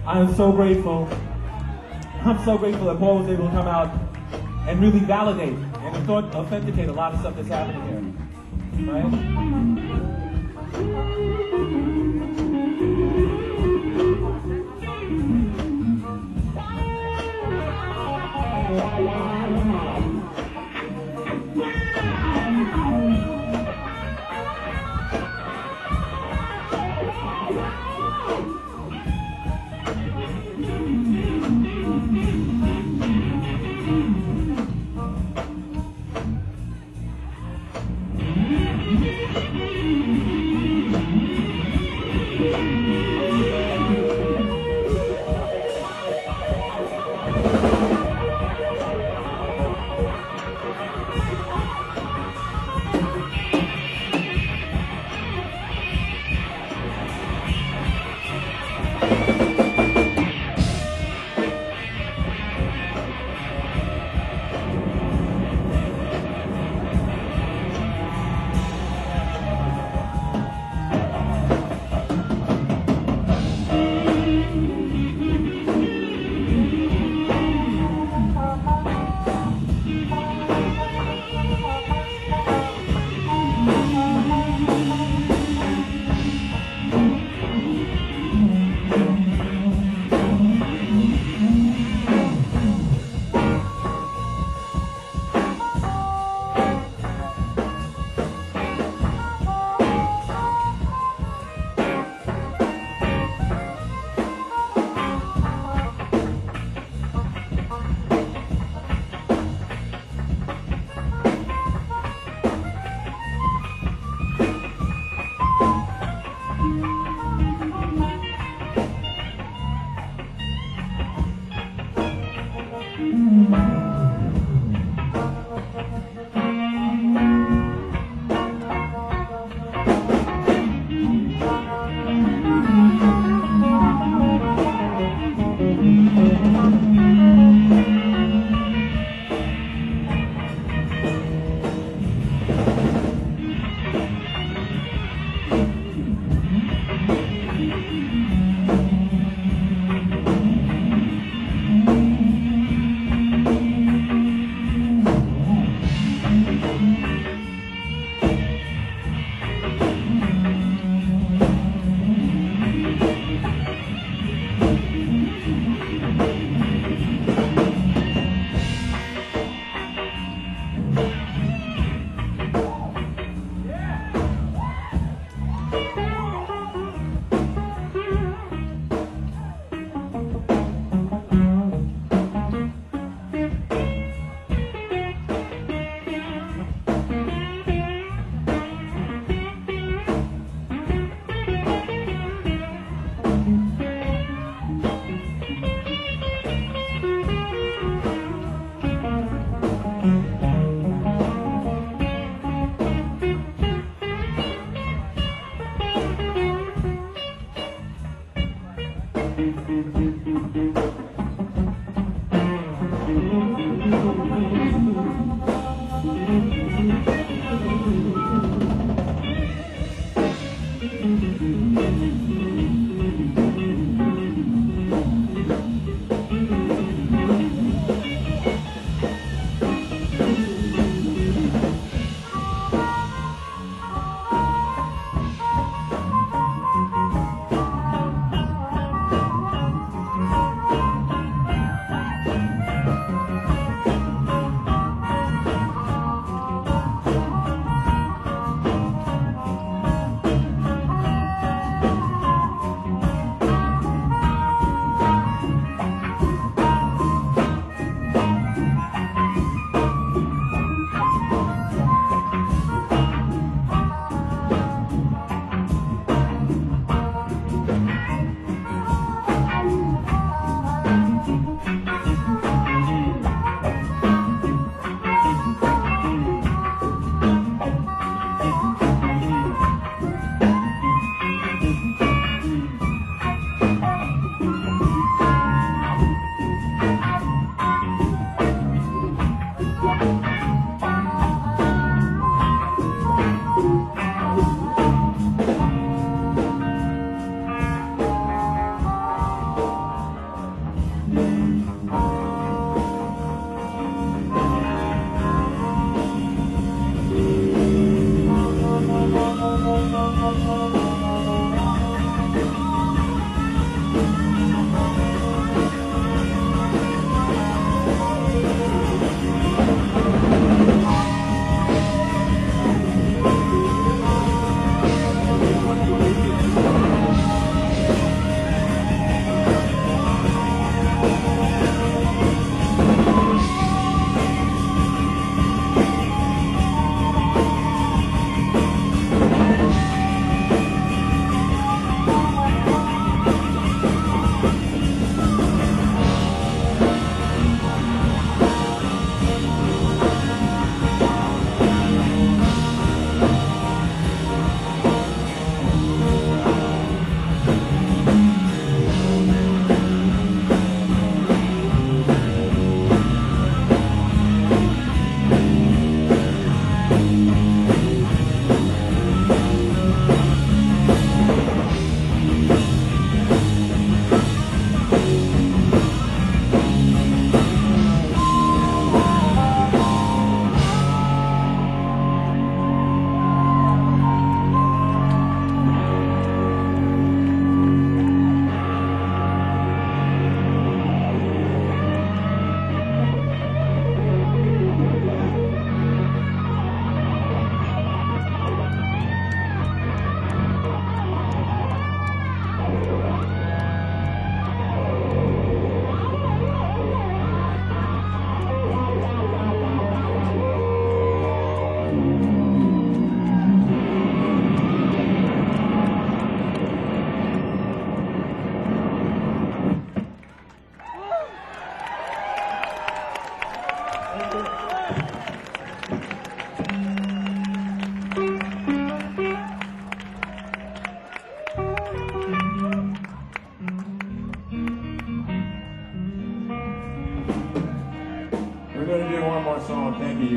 E: I am so grateful. I'm so grateful that Paul was able to come out and really validate and author- authenticate a lot of stuff that's happening here.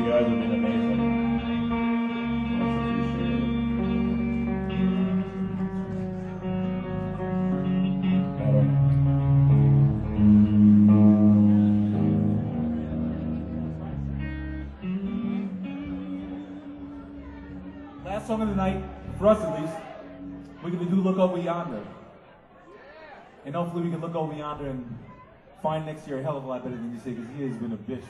E: You guys have been amazing.
H: Last song of the night, for us at least, we're going to do Look Over Yonder. And hopefully we can look over yonder and find next year a hell of a lot better than you say, because he has been a bitch.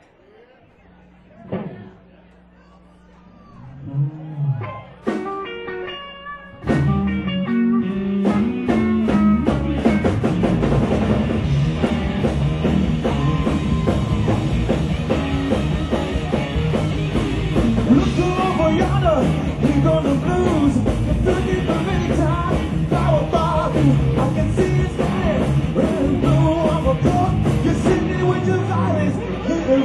E: Look over yonder, he's on the blues. Looking for many times, flower bar. I can see his hand, red and blue on the porch. You're sitting with your violence in the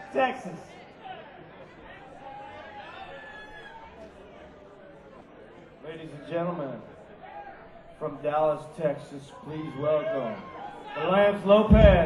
F: Texas. Ladies and gentlemen, from Dallas, Texas, please welcome Lance Lopez.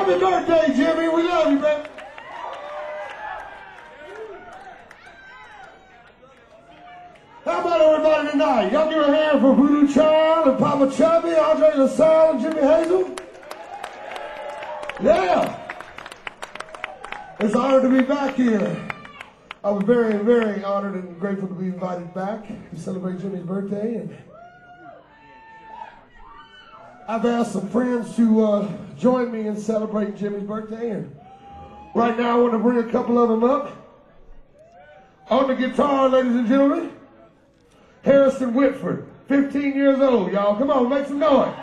D: Happy birthday, Jimmy. We love you, man. How about everybody tonight? Y'all give a hand for Voodoo Child and Papa Chubby, Andre LaSalle, and Jimmy Hazel? Yeah. It's an honor to be back here. I was very, very honored and grateful to be invited back to celebrate Jimmy's birthday. And I've asked some friends to uh, join me in celebrating Jimmy's birthday. And right now I want to bring a couple of them up. On the guitar, ladies and gentlemen, Harrison Whitford, fifteen years old, y'all. Come on, make some noise.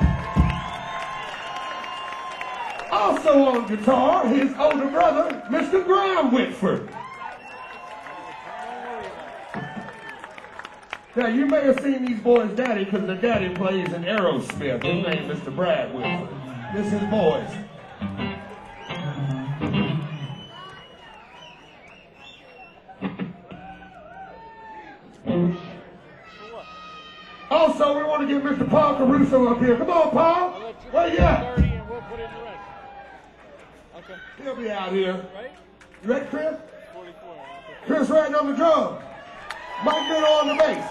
D: Also on guitar, his older brother, Mister Graham Whitford. Now, you may have seen these boys' daddy because their daddy plays in Aerosmith. His name is Mister Brad Whitford. This is his boys. Also, we want to get Mister Paul Caruso up here. Come on, Paul. Where you at? He'll be out here. You ready, Chris? Chris Ratton on the drum. Mike Miller on the bass.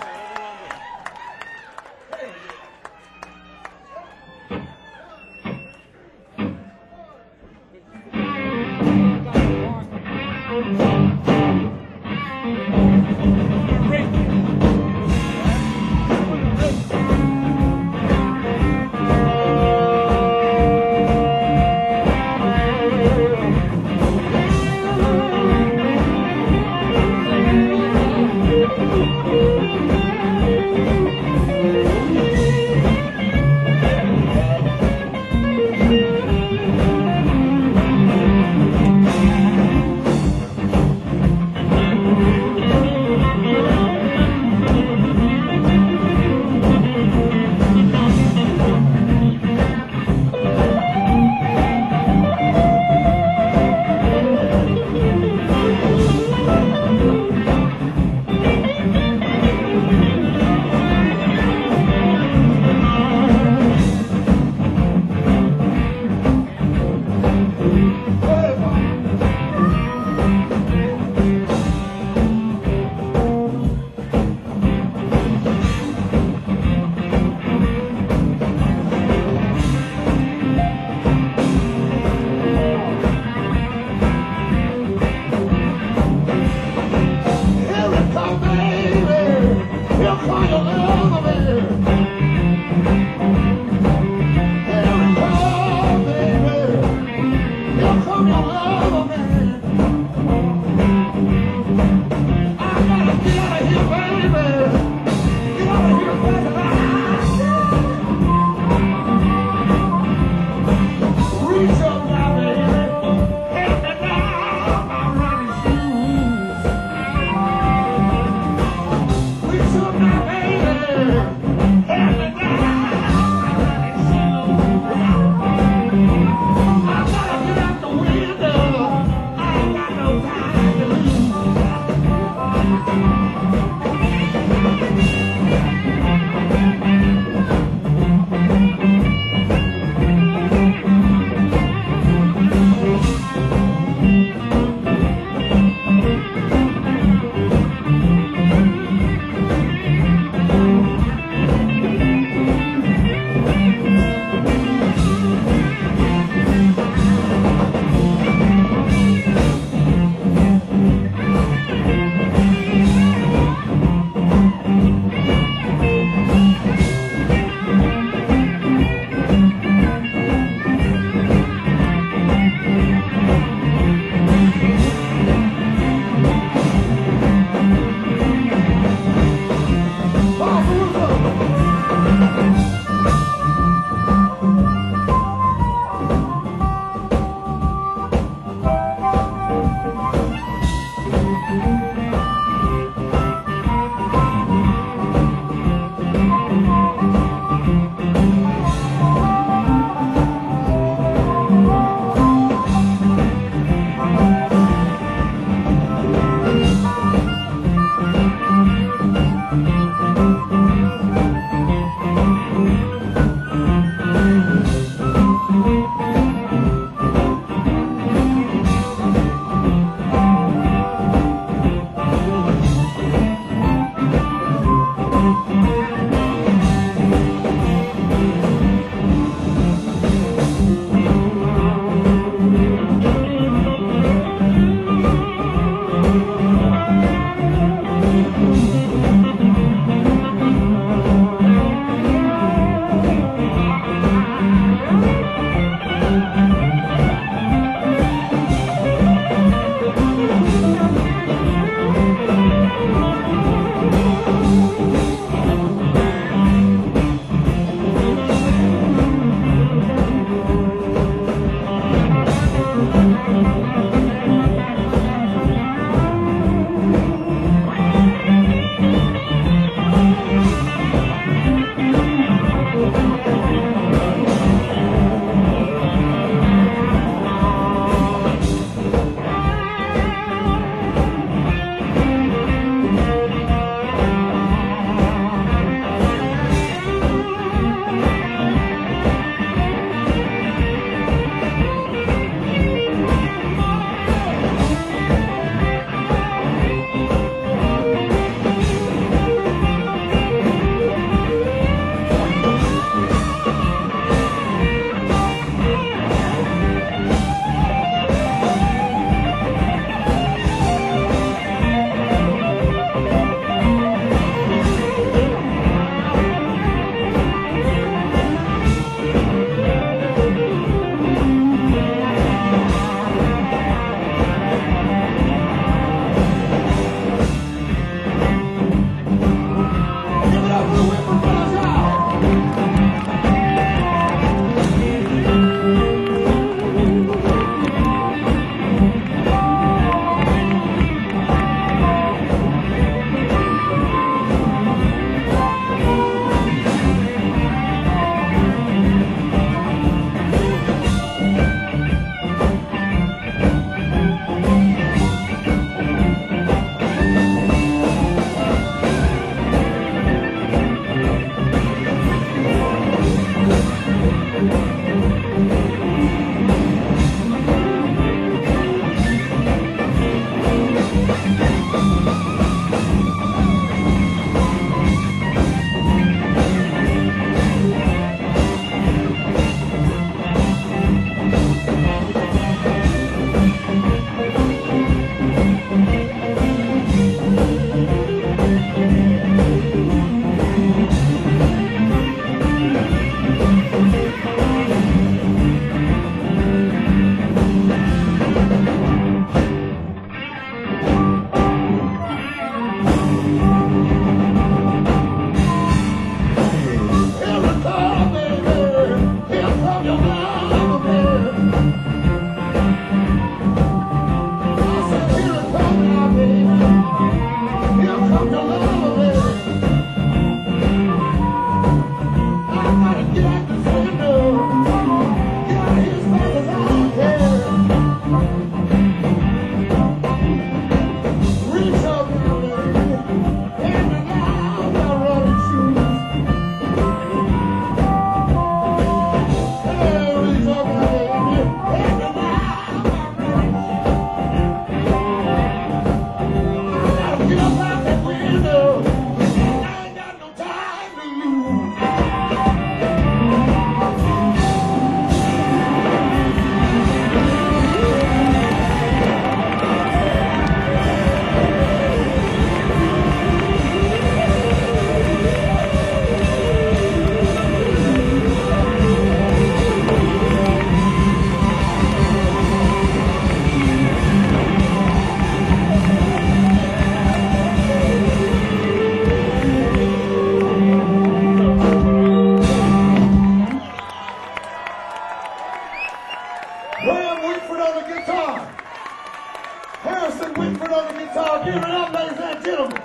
D: guitar. Harrison Whitford on the guitar. Give it up, ladies and gentlemen.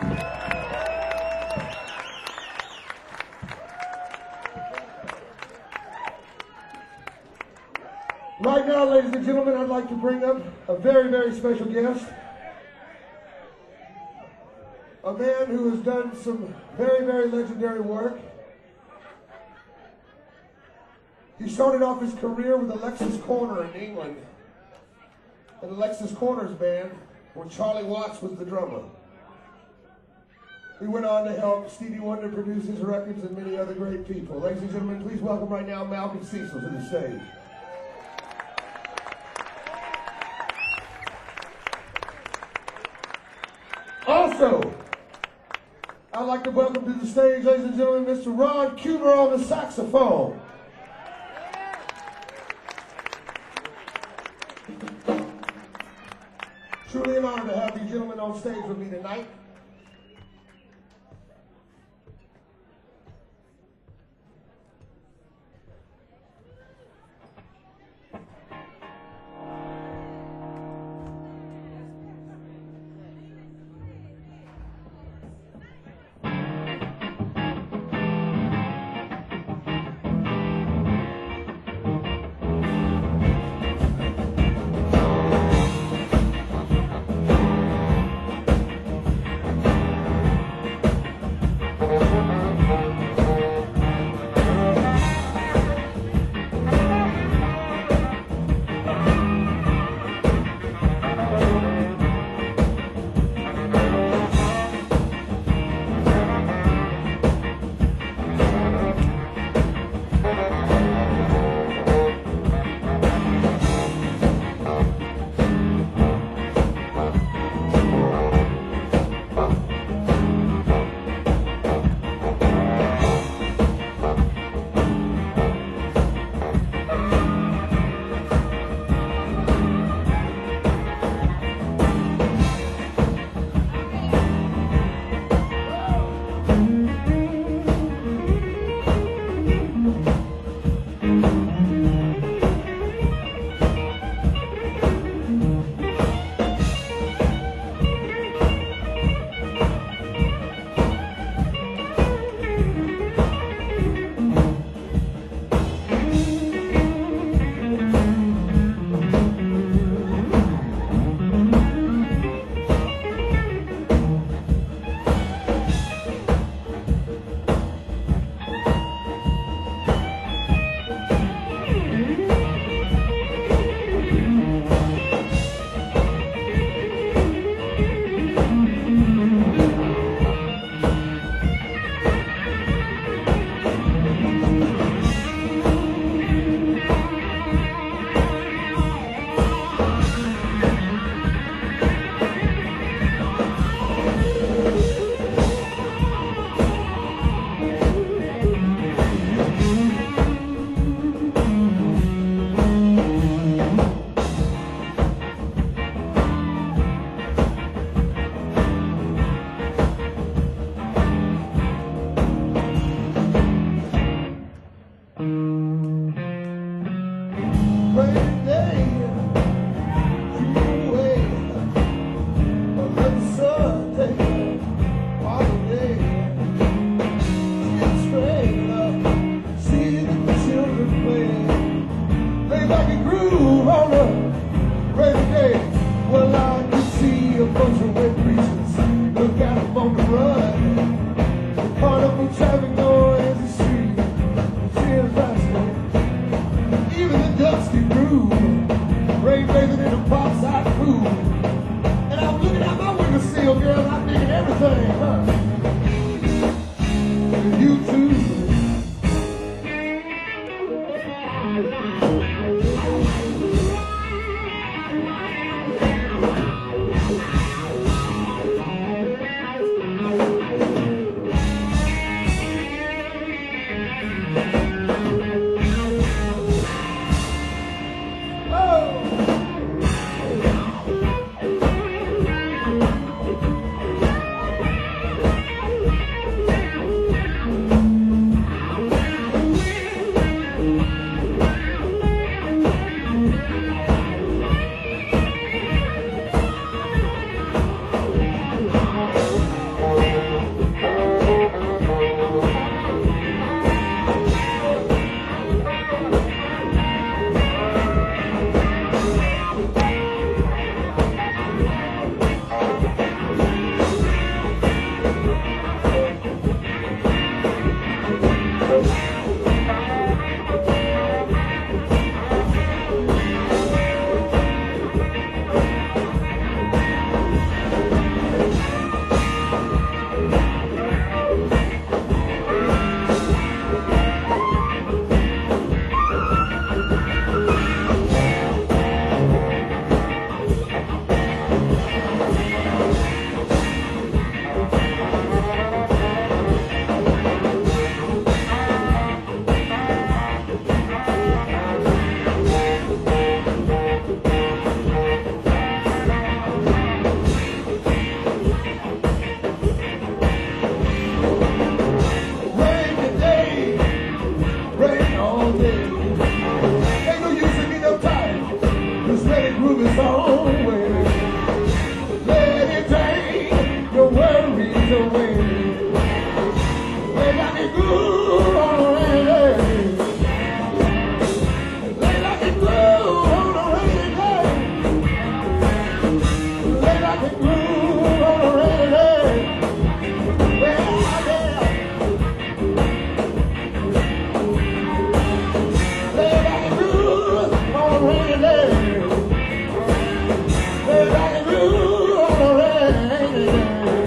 D: Right now, ladies and gentlemen, I'd like to bring up a very, very special guest. A man who has done some very, very legendary work. He started off his career with Alexis Corner in England. And Alexis Corner's band, where Charlie Watts was the drummer. He went on to help Stevie Wonder produce his records and many other great people. Ladies and gentlemen, please welcome right now Malcolm Cecil to the stage. Also, I'd like to welcome to the stage, ladies and gentlemen, Mister Ron Cuber on the saxophone. Truly an honor to have these gentlemen on stage with me tonight. your soul away. Let it take your worries away. Lay like a groove on a rainy day. Lay like a groove on a rainy day. Lay like a groove on a rainy day. Well, yeah. Lay like a groove on a rainy day. Lay like a groove on a rainy day.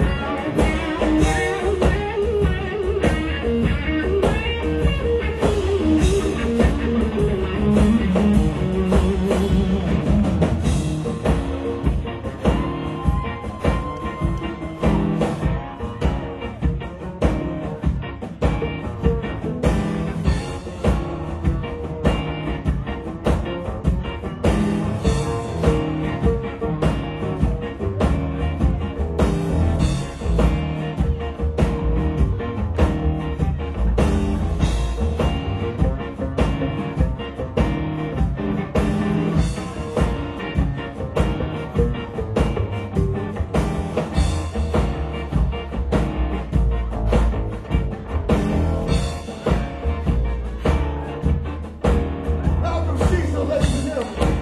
D: Malcolm Cecil, ladies and gentlemen.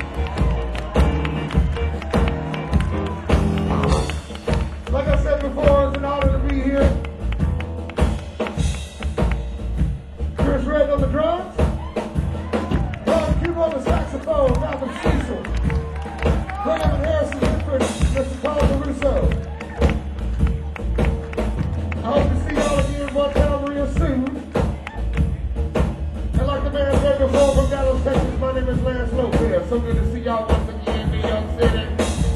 D: Like I said before, it's an honor to be here. Chris Red on the drums, Ron Cube on the saxophone, Malcolm Cecil, Graham and Harrison Whitford, Mister Paul Caruso. I hope to see all of you in one town real soon. And like the man said before from Dallas, Texas, my name is Lance Lopez. So good to see y'all once again in New York City.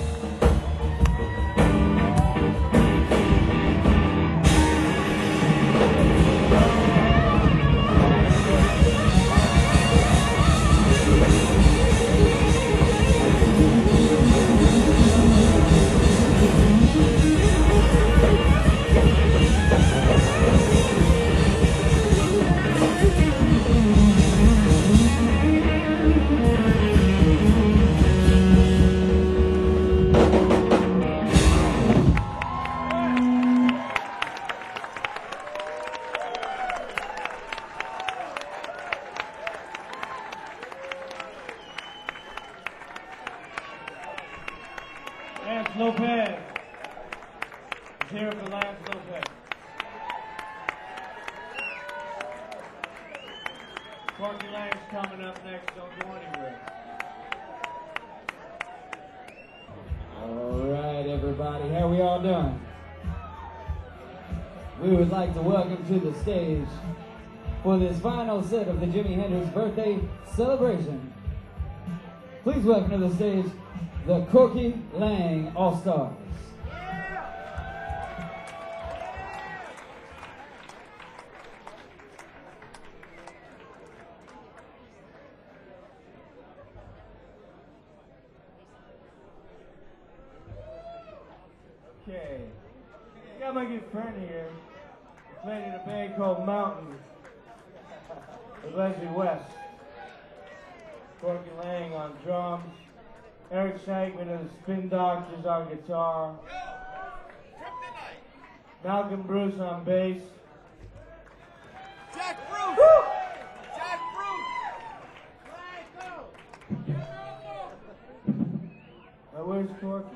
F: Lance Lopez. Let's hear it for Lance Lopez. Corky Lang's coming up next. Don't go anywhere.
A: All right, everybody, how we all doing? We would like to welcome to the stage for this final set of the Jimi Hendrix birthday celebration. Please welcome to the stage the Corky Lang All-Stars.
F: Okay. I got my good friend here. He played in a band called Mountain with Leslie West. Corky Lang on drums. Eric Shagman of the Spin Doctors on guitar. Malcolm Bruce on bass.
I: Jack Bruce! Jack Bruce!
F: Now where's Corky?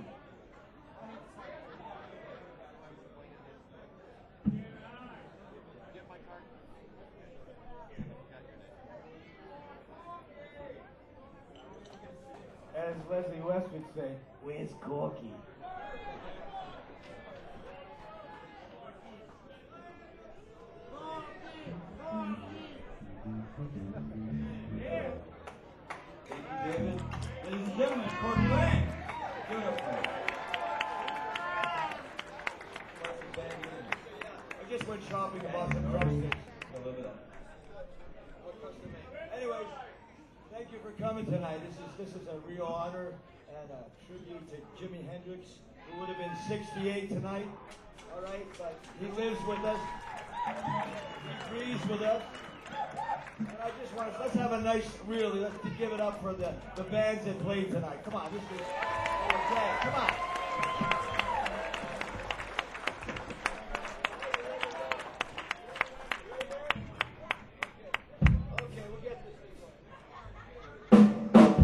F: As Leslie West would say, where's Corky?
H: David. Ladies and gentlemen, Corky Lang.
B: I just went shopping and bought some drumsticks. Anyways, thank you for coming tonight. This is this is a real honor and a tribute to Jimi Hendrix, who would have been sixty-eight tonight. All right, but he lives with us. He breathes with us.
F: And I just want to, let's have a nice, really, let's give it up for the, the bands that played tonight. Come on, this is, okay, come on. Okay, we'll get this thing going.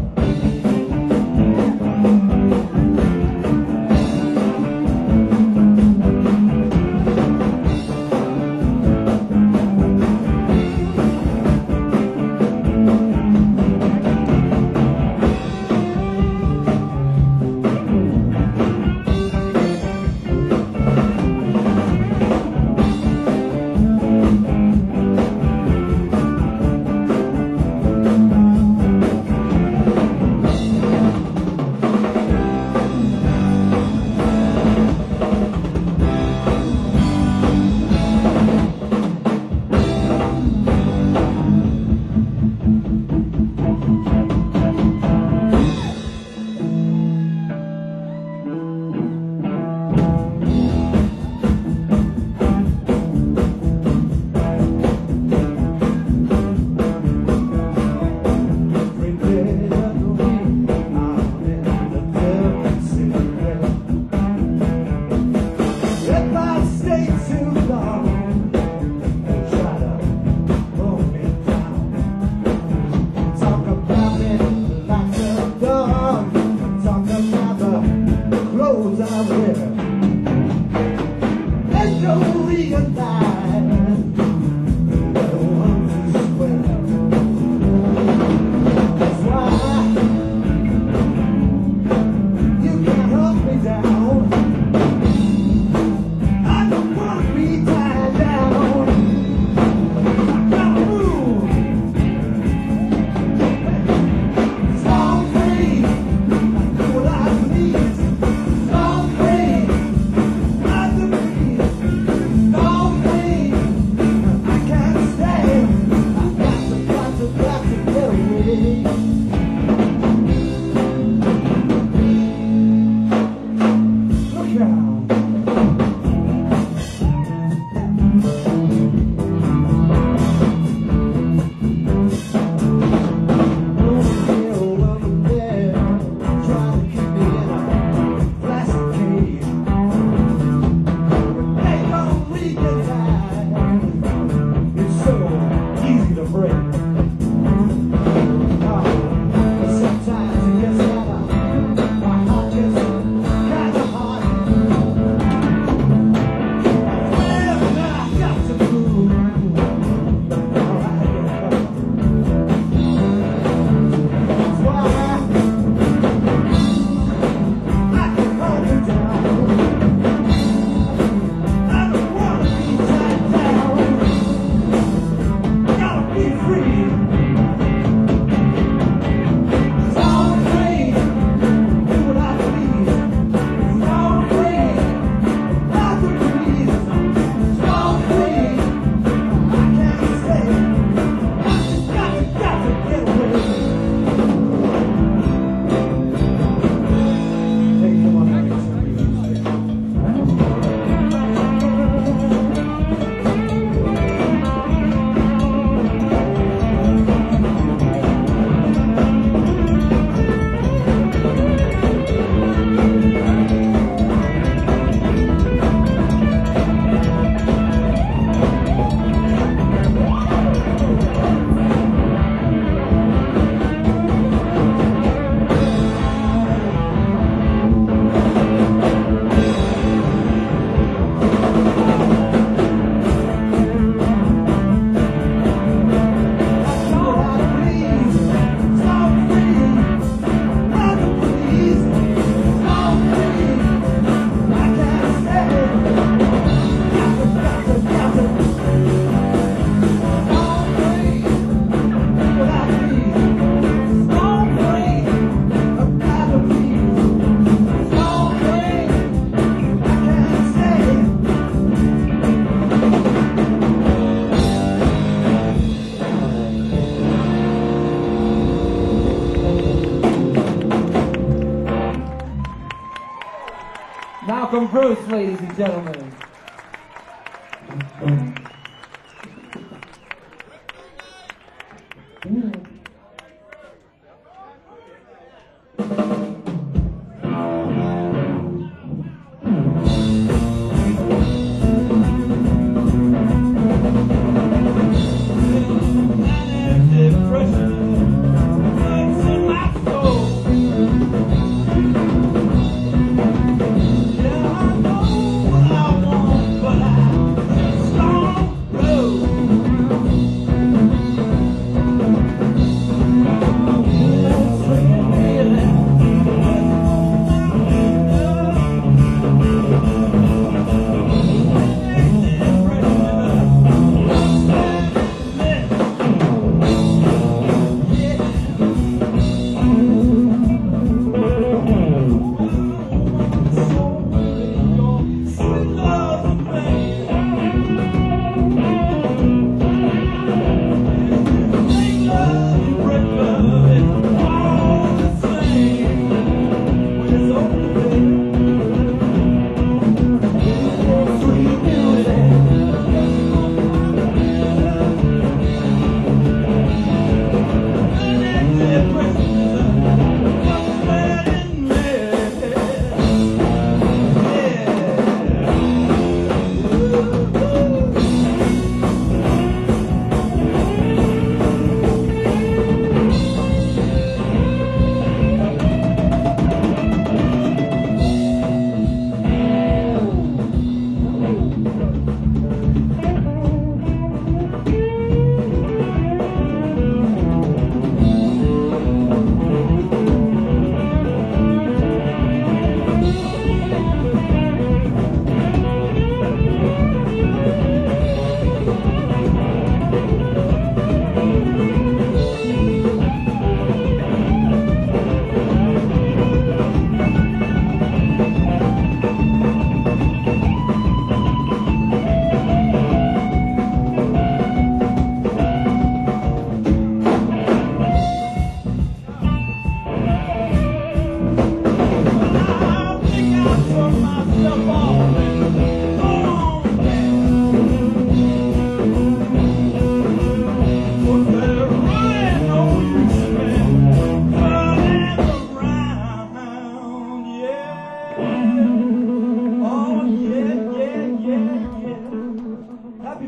A: Malcolm Bruce, ladies and gentlemen.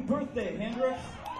B: birthday, Hendrix.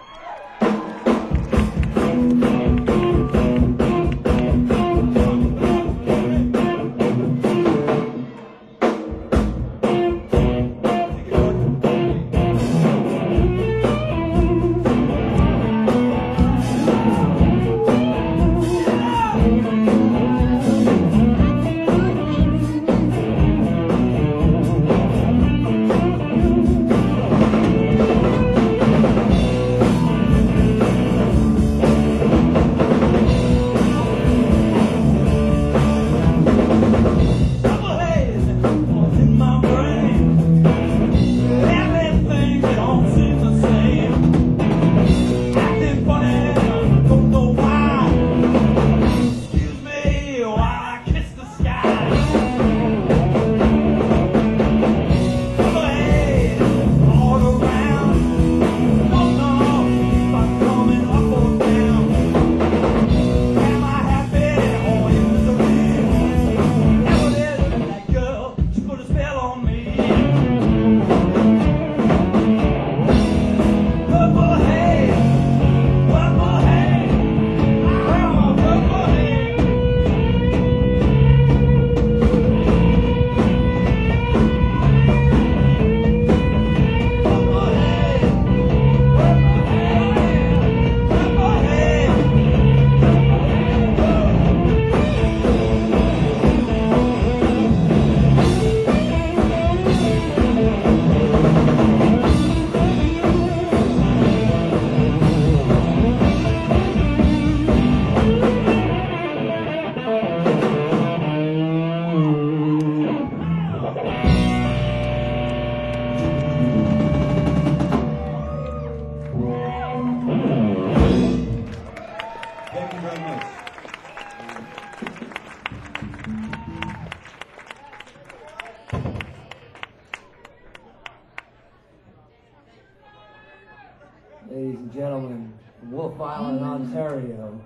F: Ladies and gentlemen, from Wolf Island, Ontario.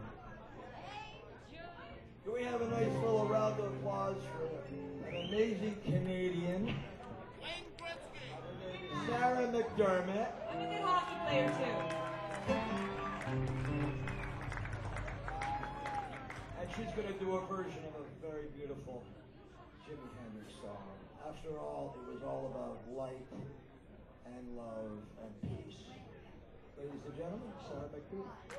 J: Can we have a nice little round of applause for an amazing Canadian, Sarah McDermott.
C: I'm a good hockey player too.
J: And she's going to do a version of a very beautiful Jimi Hendrix song. After all, it was all about light and love and peace. Ladies and gentlemen, Sarah McDermott.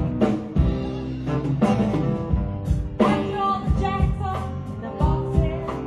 C: After all the jackets off and the boxes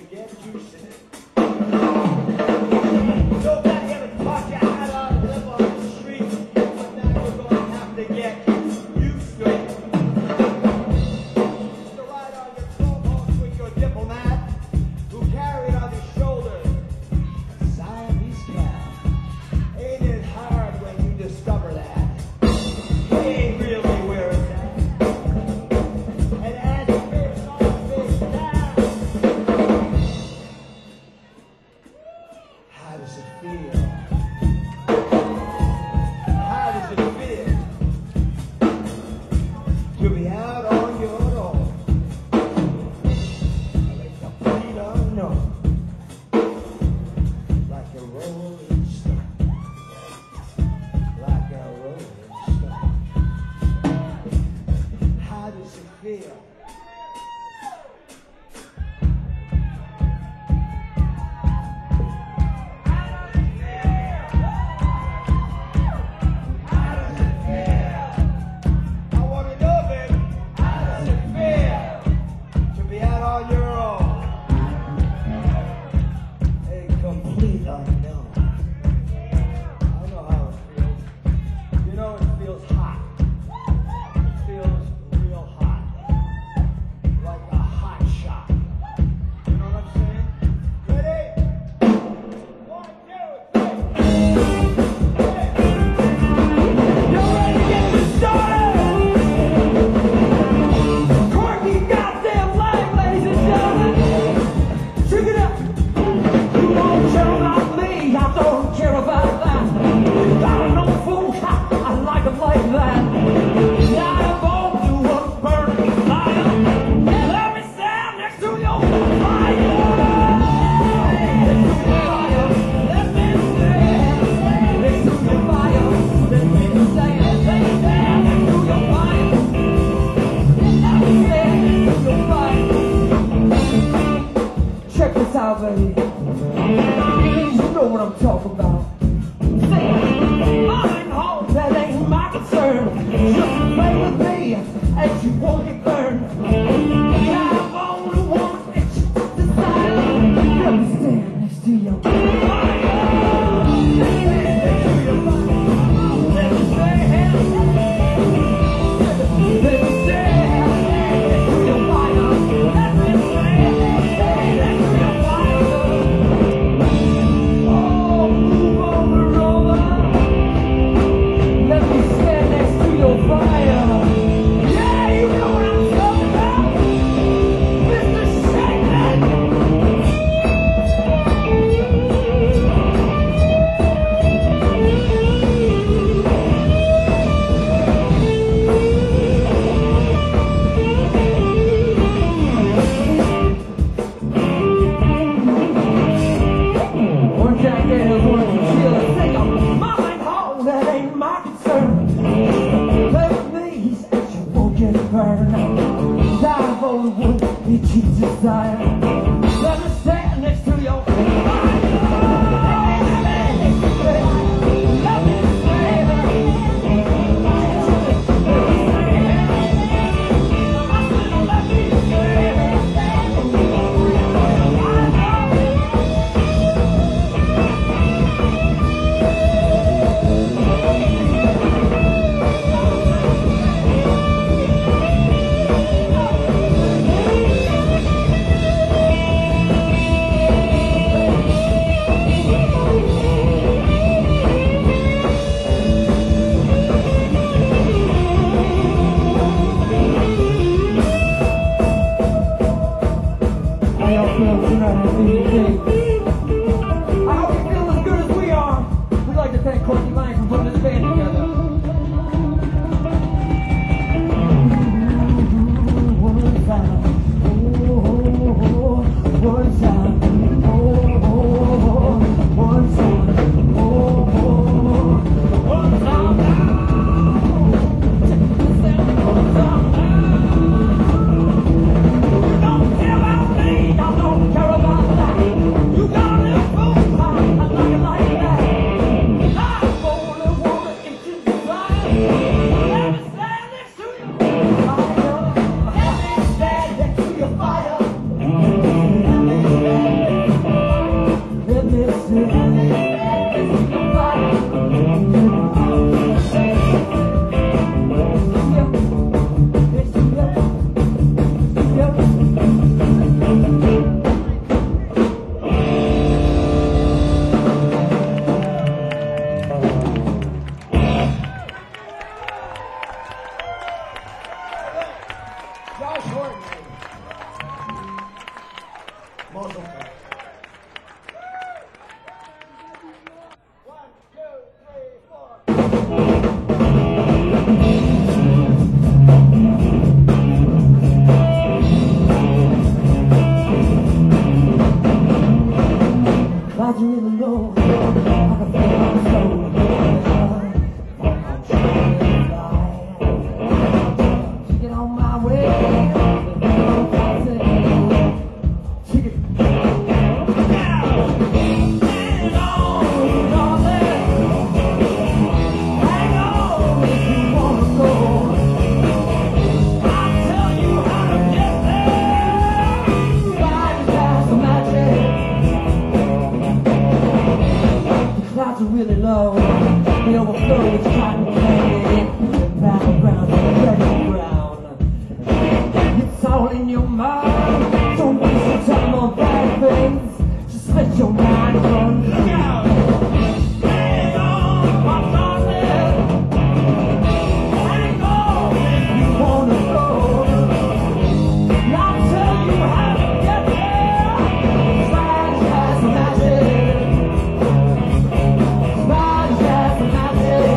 J: to get juicy. Nobody ever taught you how to live on the street, but now you're going to have to get used to it. Used to ride on your co-host with your diplomat, who carried on his shoulders a Siamese cat. Ain't it hard when you discover that? He ain't really where it's at. And as he face on face down, how does it feel? How does it feel to be out on your own? Like a complete unknown, like a rolling stone, like a rolling stone. How does it feel? I want to know, baby, how does it feel to be out on your own? A complete unknown. I know how it feels. You know, it feels hot. It feels real hot. Like a hot shot. You know what I'm saying? Ready? One, two, three. You ready to get this started? Corky goddamn life, ladies and gentlemen. Check it out. You don't care about me, I don't care about that. I don't know fools, I, I like them like that. Now I'm going to a burning fire. Let me stand next to your fire. Next to your fire. Let me stand next to your fire. Let me stand, let me stand next to your fire. Let me stand next to your fire. Check this out, baby. You know what I'm talking about. Say, mine home, that ain't my concern. Just play with me, and you won't get burned. I'm only one that you desire. Let me stand next to your fire. Let me stand next to your fire. Let me stand. Let me stand next to your fire. Let me stand next to your fire. Oh, move over, over. Let me stand next to your fire. Yeah, you know what I'm talking about. Mister Shakeman. One jackass, one concealer, take a mind home, that ain't my concern. Play with me, and you won't get burned. Die for the wood that you desire. Let me stand next to your fire. Let me stand. Let me stand. I said, let me stand. How y'all feel tonight? I hope you feel as good as we are. We'd like to thank Corky Lang for putting this band together. One time, oh, one time, oh, one time, oh, one time now. One time now. You don't care about me, I don't care about that.
C: your mind. Don't waste your time on bad things. Just let your mind run. Look out! Hang on, my darling. Hang on if you wanna go. And I'll tell you how to get there. Slide jazz magic. Slide jazz magic.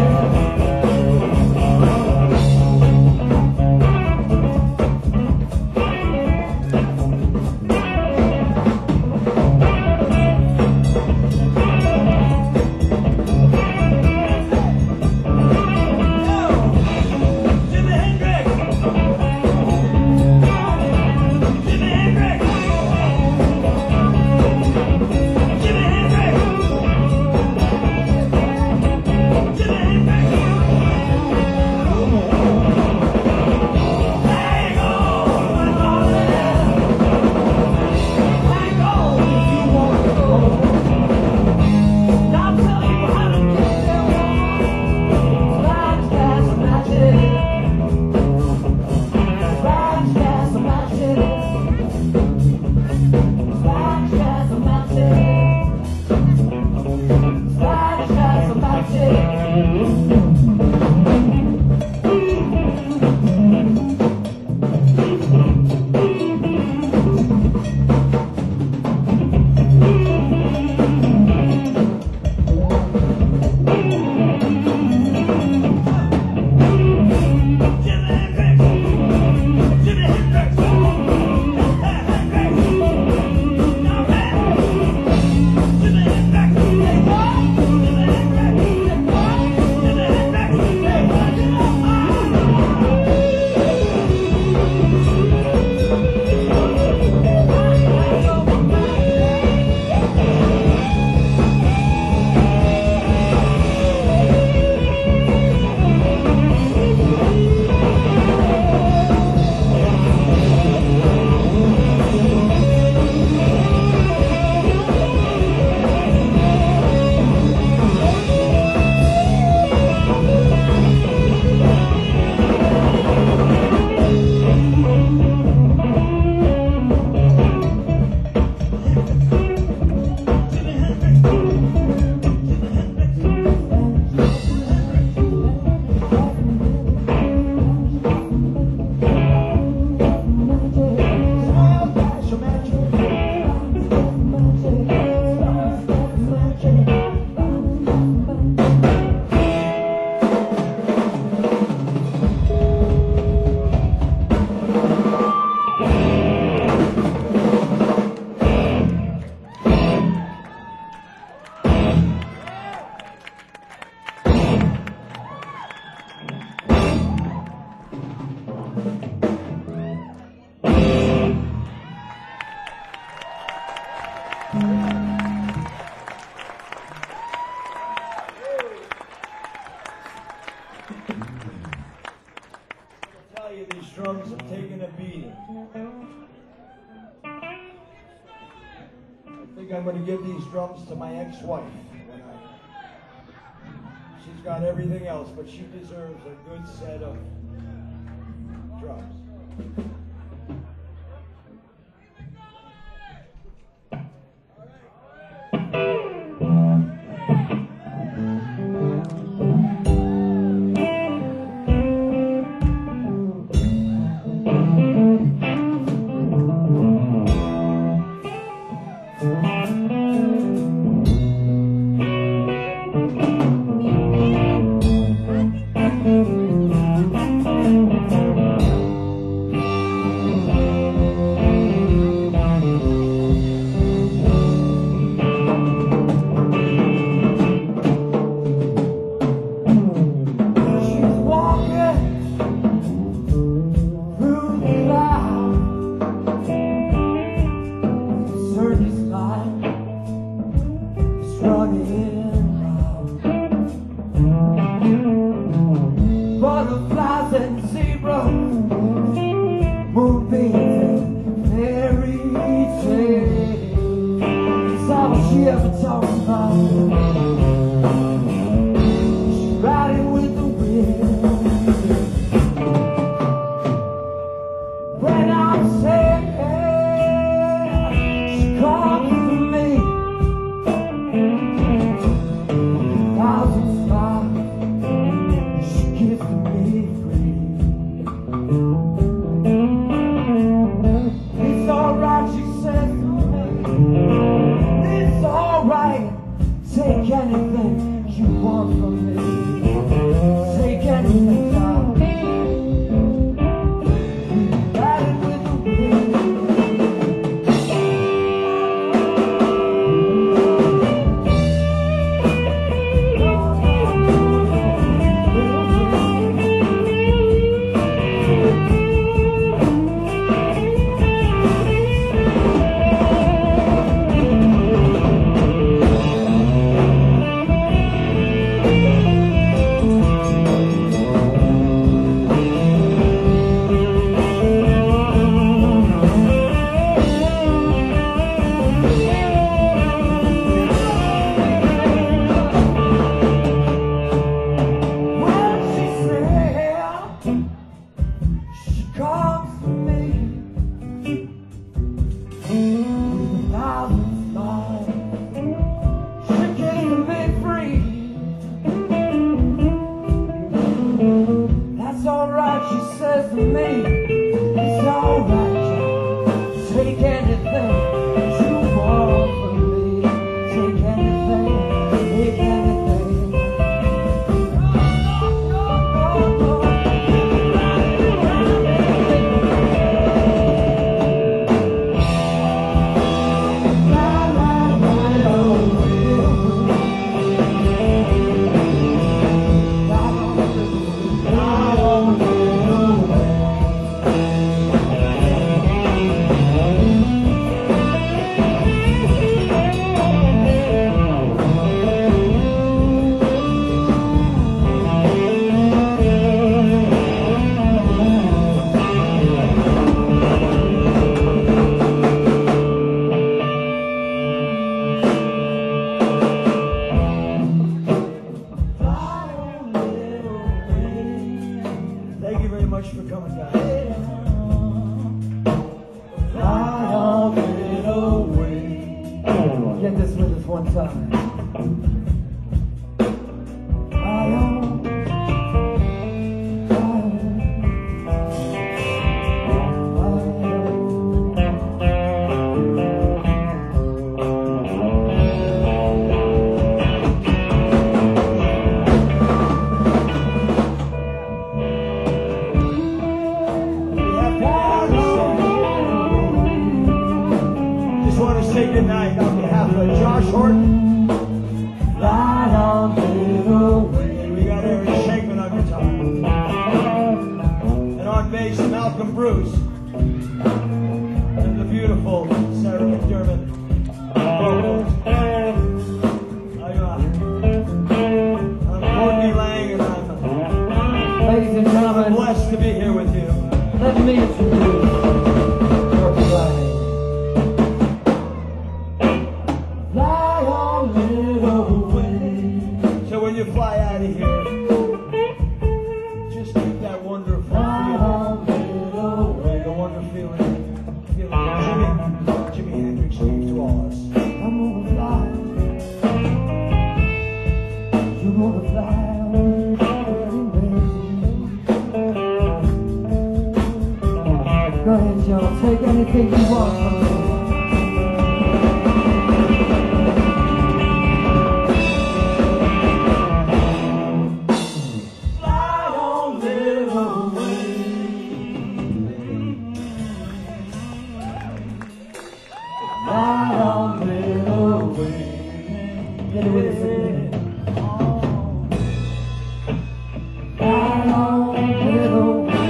J: These drums have taken a beating. I think I'm going to give these drums to my ex-wife. When I, she's got everything else, but she deserves a good set of drums. one time. Fly on, fly on,
F: Just want to say goodnight on behalf of Josh Horton.
J: fly on, little way.
F: And we got Eric Shankman on guitar. And on bass, Malcolm Bruce. And the beautiful Sarah McDermott. Vocals. I'm Courtney Lang, and I'm,
J: Ladies and
F: I'm
J: gentlemen,
F: blessed to be here with you.
J: let me introduce Corky Lang. Fly on, little way.
F: So when you fly out of here, just keep that wonderful feeling. The wonderful feeling. feeling that Jimi, Jimi Hendrix gave to all of us.
J: I'm gonna fly. You're gonna fly away. Go ahead, Joe. Take anything you want from me. Fly on, little Fly on, little way. Get it with us again. Fly on, little way.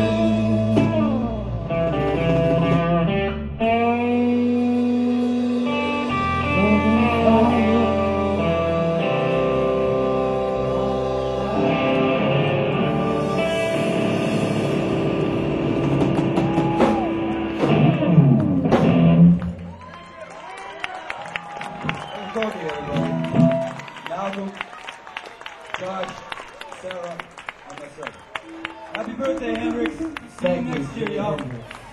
F: Courtney, everybody. Malcolm, Josh, Sarah, and myself. Happy birthday, Hendrix. See you
J: Thank you.
F: next year, y'all.